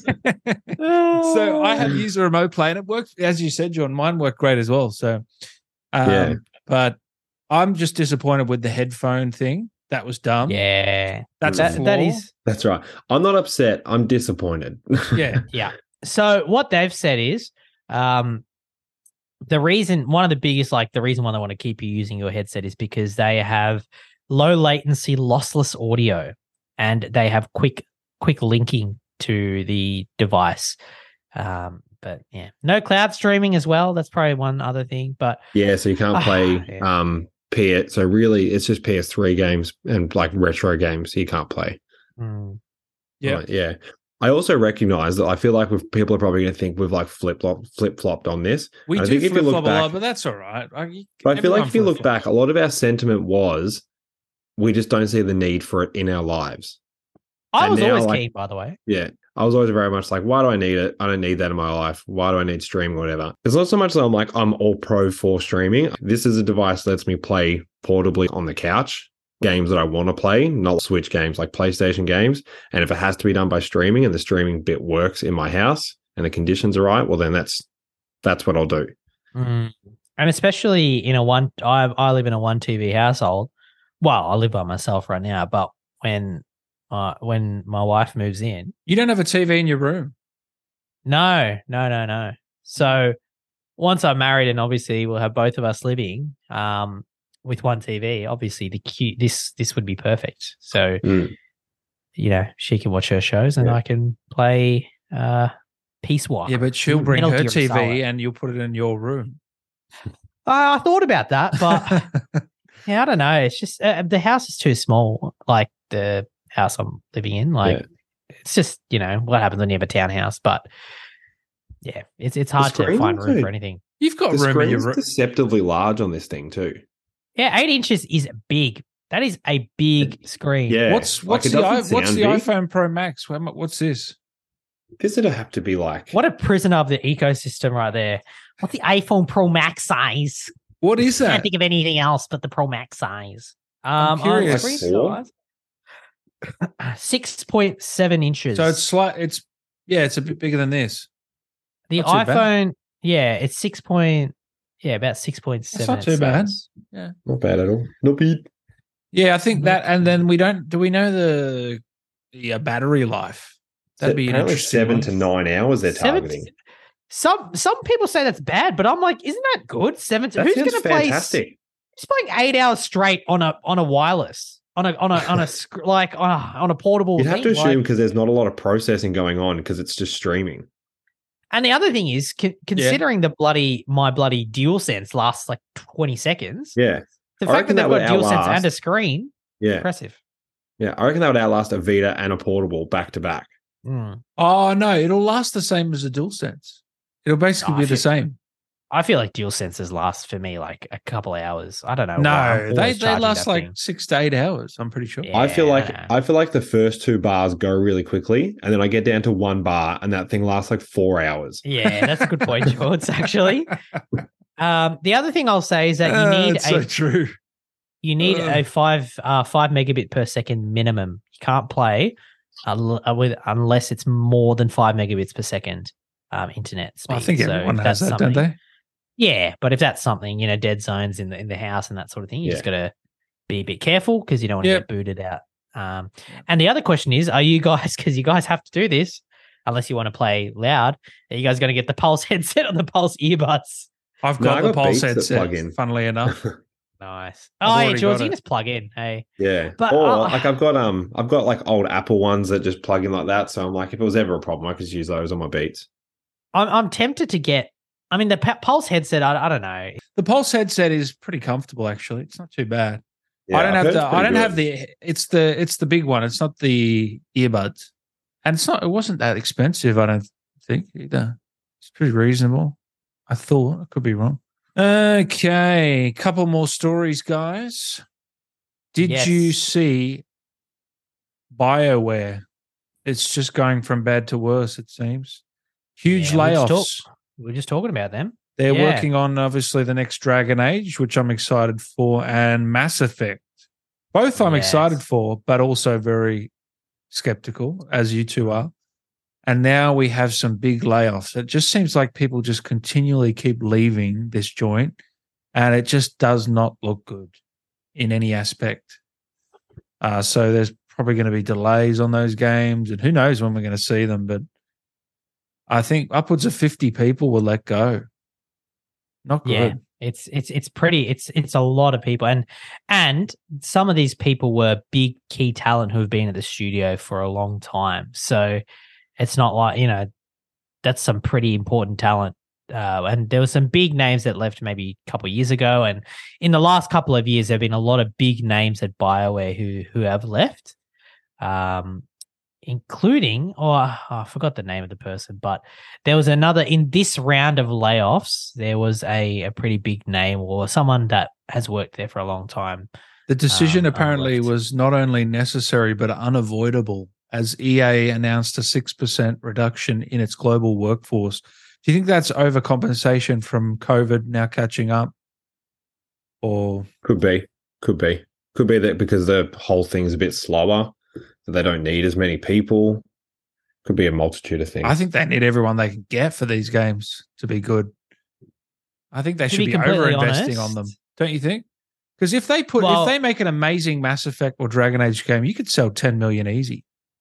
so I have used a remote play and it worked, as you said, John. Mine worked great as well. So um, Yeah. but I'm just disappointed with the headphone thing. That was dumb. Yeah. That's that, a flaw. that is. That's right. I'm not upset. I'm disappointed. Yeah. Yeah. So what they've said is, um, the reason, one of the biggest, like the reason why they want to keep you using your headset is because they have low latency, lossless audio, and they have quick, quick linking to the device. Um, but yeah, no cloud streaming as well. That's probably one other thing. But Yeah, so you can't Ah, play yeah. um P S. So really, it's just P S three games and like retro games you can't play. mm, Yeah. Right, yeah. I also recognize that I feel like we've, people are probably going to think we've like flip flop flip flopped on this. We I do think if you flip look flop a back- lot, but that's all right. I, But I feel like everyone if you look flip-flops. back, a lot of our sentiment was we just don't see the need for it in our lives. I And was now, always like- keen, by the way. Yeah. I was always very much like, why do I need it? I don't need that in my life. Why do I need streaming or whatever? It's not so much that I'm like, I'm all pro for streaming. This is a device that lets me play portably on the couch, games that I want to play, not Switch games, like PlayStation games. And if it has to be done by streaming and the streaming bit works in my house and the conditions are right, well, then that's that's what I'll do. Mm. And especially in a one, I I live in a one T V household. Well, I live by myself right now, but when uh, when my wife moves in, You don't have a T V in your room. no, no, no, no. So once I'm married, and obviously we'll have both of us living um, with one T V. Obviously, the cute this this would be perfect. So Mm. you know, she can watch her shows, and Yeah. I can play uh, Peace Walk. Yeah, but she'll bring Metal her Gear T V Solid. and you'll put it in your room. I, I thought about that, but yeah, I don't know. It's just uh, the house is too small. Like the house I'm living in, like Yeah. it's just, you know, what happens when you have a townhouse. But yeah, it's it's hard to screen find room too. for anything. You've got The room in your screen's room. deceptively large on this thing too. Yeah, eight inches is big. That is a big screen. Yeah. What's like, what's it the i- doesn't what's sound the big. iPhone Pro Max? How mu- What's this? This would have to be like What a prisoner of the ecosystem right there. What's the iPhone Pro Max size? What is Can't that? think of anything else but the Pro Max size. I'm Um, on curious. screen Four? size, six point seven inches. So it's slight. It's yeah, it's a bit bigger than this. The Not too bad. iPhone, yeah, it's six point, yeah, about six point seven. not too bad. not bad at all. Not bad. Yeah, I think Mhm. that, and then we don't. Do we know the the uh, battery life? That'd be an Apparently interesting seven one. to nine hours they're Seven- targeting. Some some people say that's bad, but I'm like, isn't that good? Seven. That who's sounds going to play? fantastic. Who's playing eight hours straight on a on a wireless on a on a on a sc- like on a, on a portable? You'd have to thing? Like- assume because there's not a lot of processing going on because it's just streaming. and the other thing is, con- considering the bloody my bloody DualSense lasts like twenty seconds. Yeah. The I fact that reckon they've that got would DualSense outlast- and a screen, Yeah. impressive. Yeah. I reckon that would outlast a Vita and a portable back to back. Mm. Oh no, it'll last the same as a DualSense. It'll basically Oh, be I the feel- same. I feel like DualSenses last for me like a couple of hours. I don't know. why. No, I'm they always they charging last that like thing. six to eight hours. I'm pretty sure. Yeah. I feel like Yeah. I feel like the first two bars go really quickly, and then I get down to one bar, and that thing lasts like four hours. Yeah, that's a good point, George. Actually, um, the other thing I'll say is that you Uh, need it's a so true. You need Ugh. a five uh, five megabit per second minimum. You can't play un- uh, with unless it's more than five megabits per second um, internet speed. I think So everyone if has that's that, don't something- they? Yeah, but if that's something, you know, dead zones in the in the house and that sort of thing, you just Yeah. got to be a bit careful because you don't want to Yep. get booted out. Um, and the other question is, are you guys, because you guys have to do this, unless you want to play loud, are you guys going to get the Pulse headset or the Pulse earbuds? I've No, got I the got Pulse Beats that headset, plug in. funnily enough. Nice. I've Oh, yeah, already Jules, got you it. can just plug in. Hey, Yeah. But, or uh, like I've got um I've got like old Apple ones that just plug in like that. So I'm like, if it was ever a problem, I could just use those on my Beats. I'm I'm tempted to get. I mean, the P- Pulse headset. I, I don't know. The Pulse headset is pretty comfortable, actually. It's not too bad. Yeah, I don't I've have heard the. it's I pretty don't good. have the. It's the. It's the big one. It's not the earbuds, and it's not. It wasn't that expensive. I don't think either. It's pretty reasonable. I thought. I could be wrong. Okay, couple more stories, guys. Did Yes. you see BioWare? It's just going from bad to worse. It seems huge Yeah, we just layoffs. talk- We We're just talking about them. They're Yeah. working on obviously the next Dragon Age, which I'm excited for, and Mass Effect. Both I'm Yes. excited for, but also very skeptical, as you two are. And now we have some big layoffs. It just seems like people just continually keep leaving this joint, and it just does not look good in any aspect. Uh, so there's probably going to be delays on those games, and who knows when we're going to see them. But I think upwards of fifty people will let go. Not good. Yeah, it's it's it's pretty. It's it's a lot of people, and and some of these people were big key talent who have been at the studio for a long time. So it's not like, you know, that's some pretty important talent. Uh, and there were some big names that left maybe a couple of years ago, and in the last couple of years, there've been a lot of big names at BioWare who who have left. Um, including, oh, I forgot the name of the person, but there was another in this round of layoffs. There was a, a pretty big name or someone that has worked there for a long time. The decision Um, apparently unleft. was not only necessary but unavoidable, as E A announced a six percent reduction in its global workforce. Do you think that's overcompensation from COVID now catching up? Or Could be. Could be. Could be that because the whole thing's a bit slower, that they don't need as many people. Could be a multitude of things. I think they need everyone they can get for these games to be good. I think they To should be be, completely over-investing honest- on them, don't you think? Because if they put Well- if they make an amazing Mass Effect or Dragon Age game, you could sell ten million easy.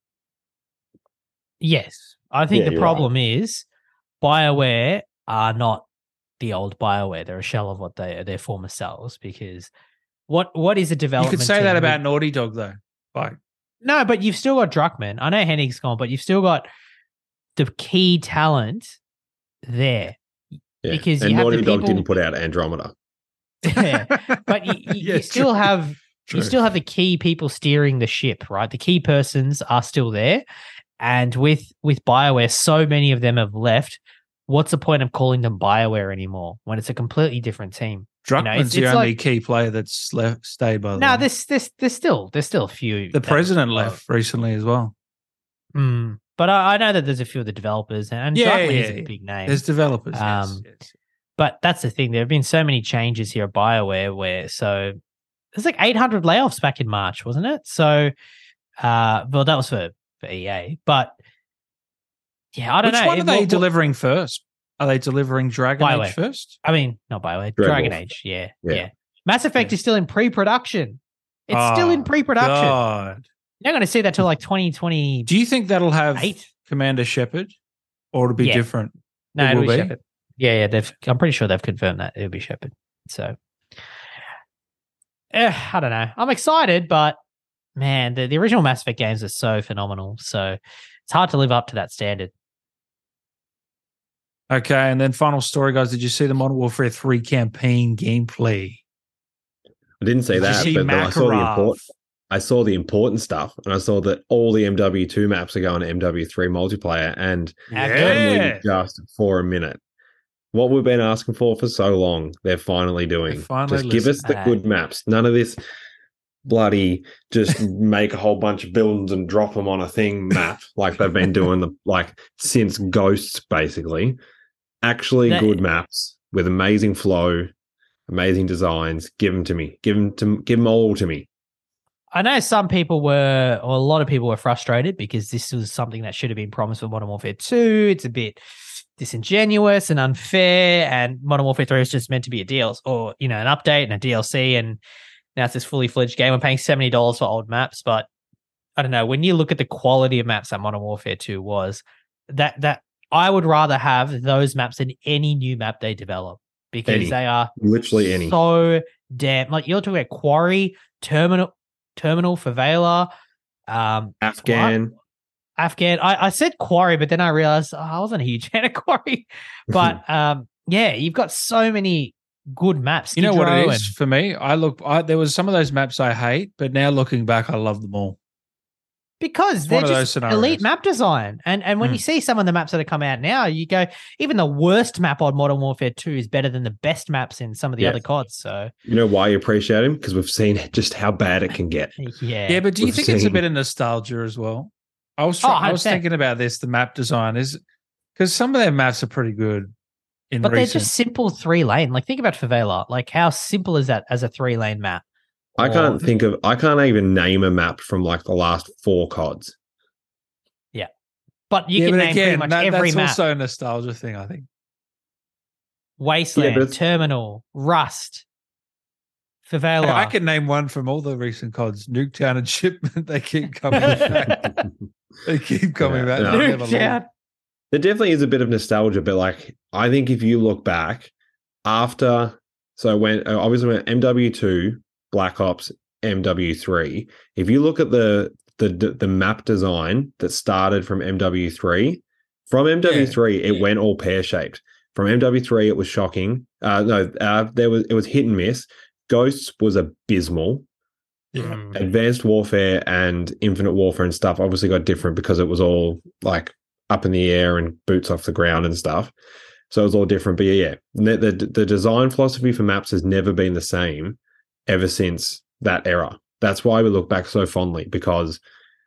Yes, I think Yeah, the you're problem is BioWare are not the old BioWare. They're a shell of what they their former selves. Because what what is a You development? could say team that with- about Naughty Dog though. Like No, but you've still got Druckmann. I know Hennig's gone, but you've still got the key talent there. yeah. because and you have the Naughty Dog people- didn't put out Andromeda. Yeah, but you, you, Yeah, you still true. have True. you still have the key people steering the ship, right? The key persons are still there, and with with BioWare, so many of them have left. What's the point of calling them BioWare anymore when it's a completely different team? You know, Druckmann's it's- the it's only like- key player that's left stayed by the No, way. this this there's still there's still a few. The that- president well, left recently as well. mm, but I, I know that there's a few of the developers, and Yeah, Druckmann yeah, is a yeah. big name. There's developers. yes, Um, yes. But that's the thing. There have been so many changes here at BioWare where so there's like eight hundred layoffs back in March, wasn't it? So, uh, well, that was for, for E A. But yeah, I don't Which know. one are It- they what- delivering first? Are they delivering Dragon BioWare. Age first? I mean, not BioWare, Dragon Dragon Wolf. Age. Yeah, Yeah. yeah. Mass Effect is still in pre-production. It's still in Oh, pre-production. God. You're not going to see that till like twenty twenty-eight. Do you think that'll have Commander Shepard, or it'll be Yeah. different? No, It it'll will be be? Shepard. Yeah, yeah. They've. I'm pretty sure they've confirmed that it'll be Shepard. So, eh, I don't know. I'm excited, but man, the, the original Mass Effect games are so phenomenal. So it's hard to live up to that standard. Okay, and then final story, guys. Did you see the Modern Warfare three campaign gameplay? I didn't say Did you that, see but then I saw the Makarov? important. I saw the important stuff, and I saw that all the M W two maps are going to M W three multiplayer, and only Yeah. just for a minute. What we've been asking for for so long, they're finally doing. They're finally just give us listening. the good maps. None of this bloody just make a whole bunch of buildings and drop them on a thing map like they've been doing the like since Ghosts, basically. Actually, That- good maps with amazing flow. amazing designs. Give them to me. Give them to give them all to me. I know some people were, or a lot of people were frustrated because this was something that should have been promised for Modern Warfare two. It's a bit disingenuous and unfair, and Modern Warfare three is just meant to be a D L C or, you know, an update and a D L C, and now it's this fully fledged game. I'm paying seventy dollars for old maps, but I don't know. When you look at the quality of maps that Modern Warfare two was, that that I would rather have those maps than any new map they develop because Any. they are Literally any. so damn, like you're talking about Quarry, Terminal, Terminal, Favela, um, Afghan. what? Afghan. I, I said Quarry, but then I realized oh, I wasn't a huge fan of Quarry. But um, yeah, you've got so many good maps. You know what it Skid Row is for me? I look. I, there was some of those maps I hate, but now looking back, I love them all. Because It's they're one of those just scenarios. elite map design. And and when Mm. you see some of the maps that have come out now, you go, even the worst map on Modern Warfare two is better than the best maps in some of the Yes. other C O Ds. So You know why you appreciate him? Because we've seen just how bad it can get. yeah. Yeah, but do you We've think it's a seen- bit of nostalgia as well? I was Oh, trying, I was one hundred percent. thinking about this. The map design is because some of their maps are pretty good. In But recent, they're just simple three lane. Like think about Favela. Like how simple is that as a three lane map? I Or- can't think of. I can't even name a map from like the last four C O Ds. But you yeah, can but name again, pretty much that- every that's map. also a nostalgia thing. I think. Wasteland, Yeah, but it's- Terminal, Rust, Favela. Hey, I can name one from all the recent C O Ds: Nuketown and Shipment. They keep coming back. They keep coming Yeah, back. no. They never leave. Nuketown. There definitely is a bit of nostalgia, but like I think if you look back after, so when uh, obviously when M W two, Black Ops, M W three, if you look at the the the map design that started from M W three, from M W three Yeah. it went all pear shaped. From M W three it was shocking. Uh, no, uh, there was it was hit and miss. Ghosts was abysmal. Yeah. Mm. Advanced Warfare and Infinite Warfare and stuff obviously got different because it was all like up in the air and boots off the ground and stuff. So it was all different. But yeah, the, the, the design philosophy for maps has never been the same ever since that era. That's why we look back so fondly because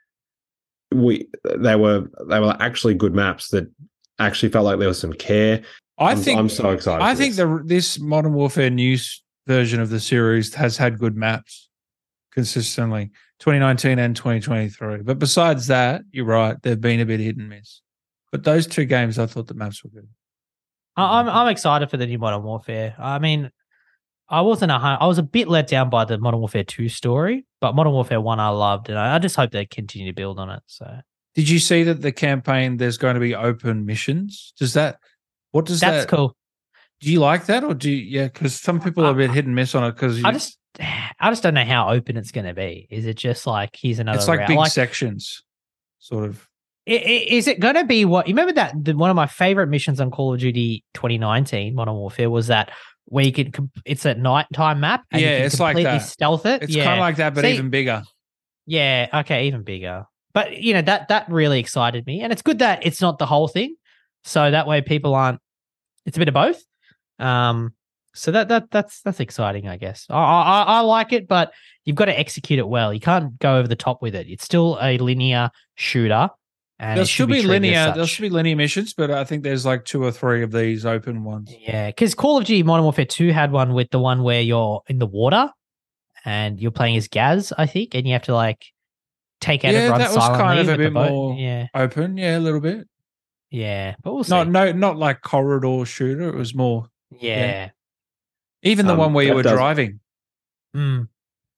we they were they were actually good maps that actually felt like there was some care. I I'm, think I'm so excited. I for think this. the this Modern Warfare news version of the series has had good maps consistently, twenty nineteen and twenty twenty-three. But besides that, you're right, they've been a bit hit and miss. But those two games, I thought the maps were good. I- I'm I'm excited for the new Modern Warfare. I mean, I wasn't a hun- I was a bit let down by the Modern Warfare two story, but Modern Warfare one I loved, and I, I just hope they continue to build on it. So Did you see that the campaign? There's going to be open missions. Does that? What does that's that? cool. Do you like that, or do you? Yeah, because some people are a bit hit and miss on it. Because I just I just don't know how open it's going to be. Is it just like here's another? it's like route? big sections, sort of. I- I- Is it going to be what you remember that the, one of my favorite missions on Call of Duty twenty nineteen Modern Warfare was that where you can comp- it's a nighttime map and you Yeah, can it's like completely that. stealth it. It's yeah. kind of like that, but See- even bigger. Yeah, okay, even bigger. But you know that that really excited me, and it's good that it's not the whole thing, so that way people aren't. It's a bit of both. Um, so that that that's that's exciting, I guess. I I, I like it, but you've got to execute it well. You can't go over the top with it. It's still a linear shooter, and There'll it still should be treated as linear. such. There'll still be linear missions, but I think there's like two or three of these open ones. Yeah, because Call of Duty Modern Warfare two had one with the one where you're in the water and you're playing as Gaz, I think, and you have to like take out Yeah, everyone that was kind silently of a with the bit boat. more Yeah, open. Yeah, a little bit. yeah, but we'll see. Not no, not like corridor shooter. It was more yeah. even the Um, one where you that were does- driving. Mm.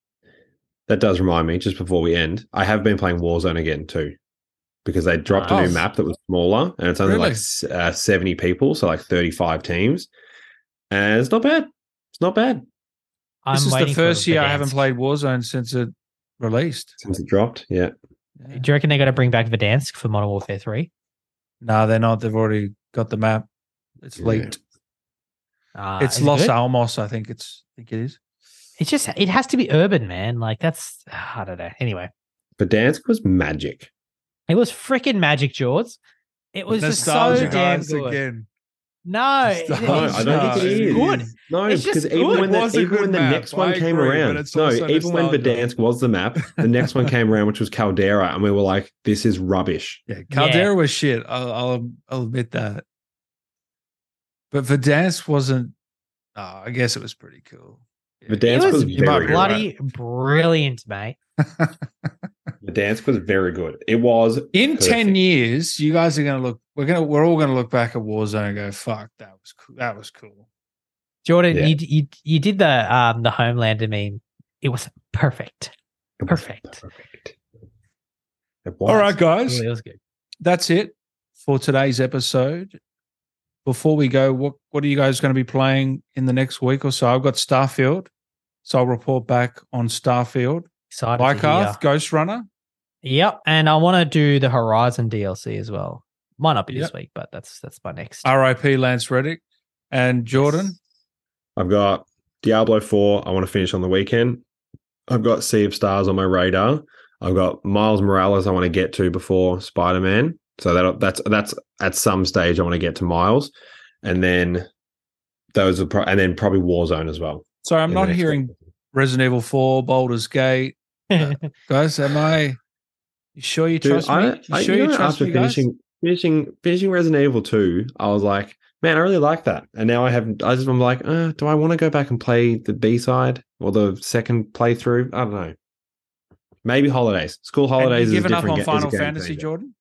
That does remind me, just before we end, I have been playing Warzone again too, because they dropped a Nice. new map that was smaller, and it's only Really? like s- uh, seventy people, so like thirty-five teams, and it's not bad. It's not bad I'm This is the waiting for first year I haven't Verdansk. played Warzone since it released. since it dropped. Yeah, Yeah. Do you reckon they're going to bring back Verdansk for Modern Warfare three? No, they're not. They've already got the map. It's Yeah. leaked. Uh, it's is it Los good? Alamos, I think it's. I think it is. It's just it has to be urban, man. Like that's I don't know. Anyway, Verdansk was magic. it was freaking magic, George. It was just so Nostalgia, damn guys, good. again. No, it- Stop. it's No, I don't think it is. good. No, It's just because even good. when It the, was a even good when the map. next one I came agree, but around, it's no, also even when nostalgia. Verdansk was the map, the next one came around, which was Caldera, and we were like, "This is rubbish." Yeah, Caldera was shit. I'll, I'll I'll admit that. But Verdansk wasn't. Oh, I guess it was pretty cool. The dance it was, was, you might very be good. bloody brilliant, mate. The dance was very good. It was In perfect. ten years, you guys are going to look. We're going to. We're all going to look back at Warzone and go, "Fuck, that was cool. That was cool." Jordan, Yeah. you you you did the um the Homelander meme. It was perfect. It was Perfect. perfect. It was. All right, guys, It was good. that's it for today's episode. Before we go, what what are you guys going to be playing in the next week or so? I've got Starfield, so I'll report back on Starfield. Excited to hear. Lycarth, Ghost Runner. Yep, and I want to do the Horizon D L C as well. Might not be this Yep. week, but that's that's my next. R I P Lance Reddick and Jordan. I've got Diablo four. I want to finish on the weekend. I've got Sea of Stars on my radar. I've got Miles Morales I want to get to before Spider-Man. So that that's that's at some stage I want to get to Miles, and then those are pro- and then probably Warzone as well. So I'm in the not next hearing week. Resident Evil four, Baldur's Gate. Guys, am I? You sure you Dude, trust I, me? You I, sure you you, know, trust after me, guys? finishing finishing finishing Resident Evil two, I was like, man, I really like that. And now I have I just I'm like, uh, do I want to go back and play the B side or the second playthrough? I don't know. Maybe holidays. School Have holidays you is a given up different on ga- is a Final game Fantasy, changer. Jordan?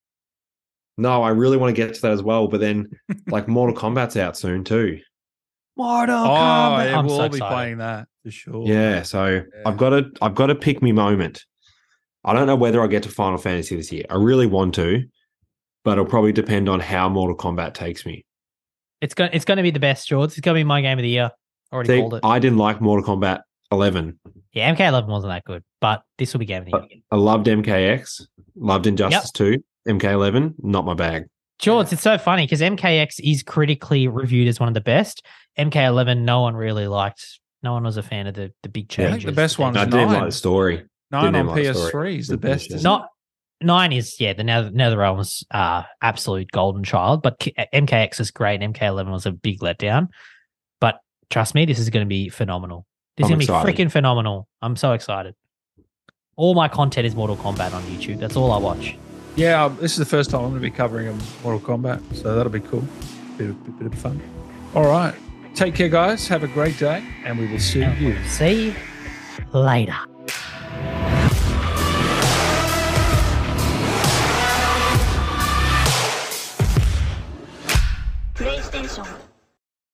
No, I really want to get to that as well. But then, like, Mortal Kombat's out soon too. Mortal Oh, Kombat. yeah, I'm we'll so all be excited. playing that for sure. Yeah, so I've got to I've got to pick me moment. I don't know whether I'll get to Final Fantasy this year. I really want to, but it'll probably depend on how Mortal Kombat takes me. It's going it's going to be the best, George. It's going to be my game of the year. Already See, called it. I didn't like Mortal Kombat eleven. Yeah, M K eleven wasn't that good, but this will be game of the year. I loved M K X, loved Injustice two. M K eleven, not my bag. George, it's so funny because M K X is critically reviewed as one of the best. M K eleven, no one really liked. No one was a fan of the the big Yeah, I changes. think the best that they one I is did. didn't nine. like the story. Nine Didn't on even like P the S story. three is the Didn't best. finish it. Isn't it? Not nine is yeah the Nether NetherRealm's uh absolute golden child, but K- M K X is great. And M K eleven was a big letdown, but trust me, this is going to be phenomenal. This is I'm going to be excited. freaking phenomenal. I'm so excited. All my content is Mortal Kombat on YouTube. That's all I watch. Yeah, um, this is the first time I'm going to be covering a Mortal Kombat, so that'll be cool. Bit of, bit of fun. All right. Take care, guys. Have a great day, and we will see you. See you later.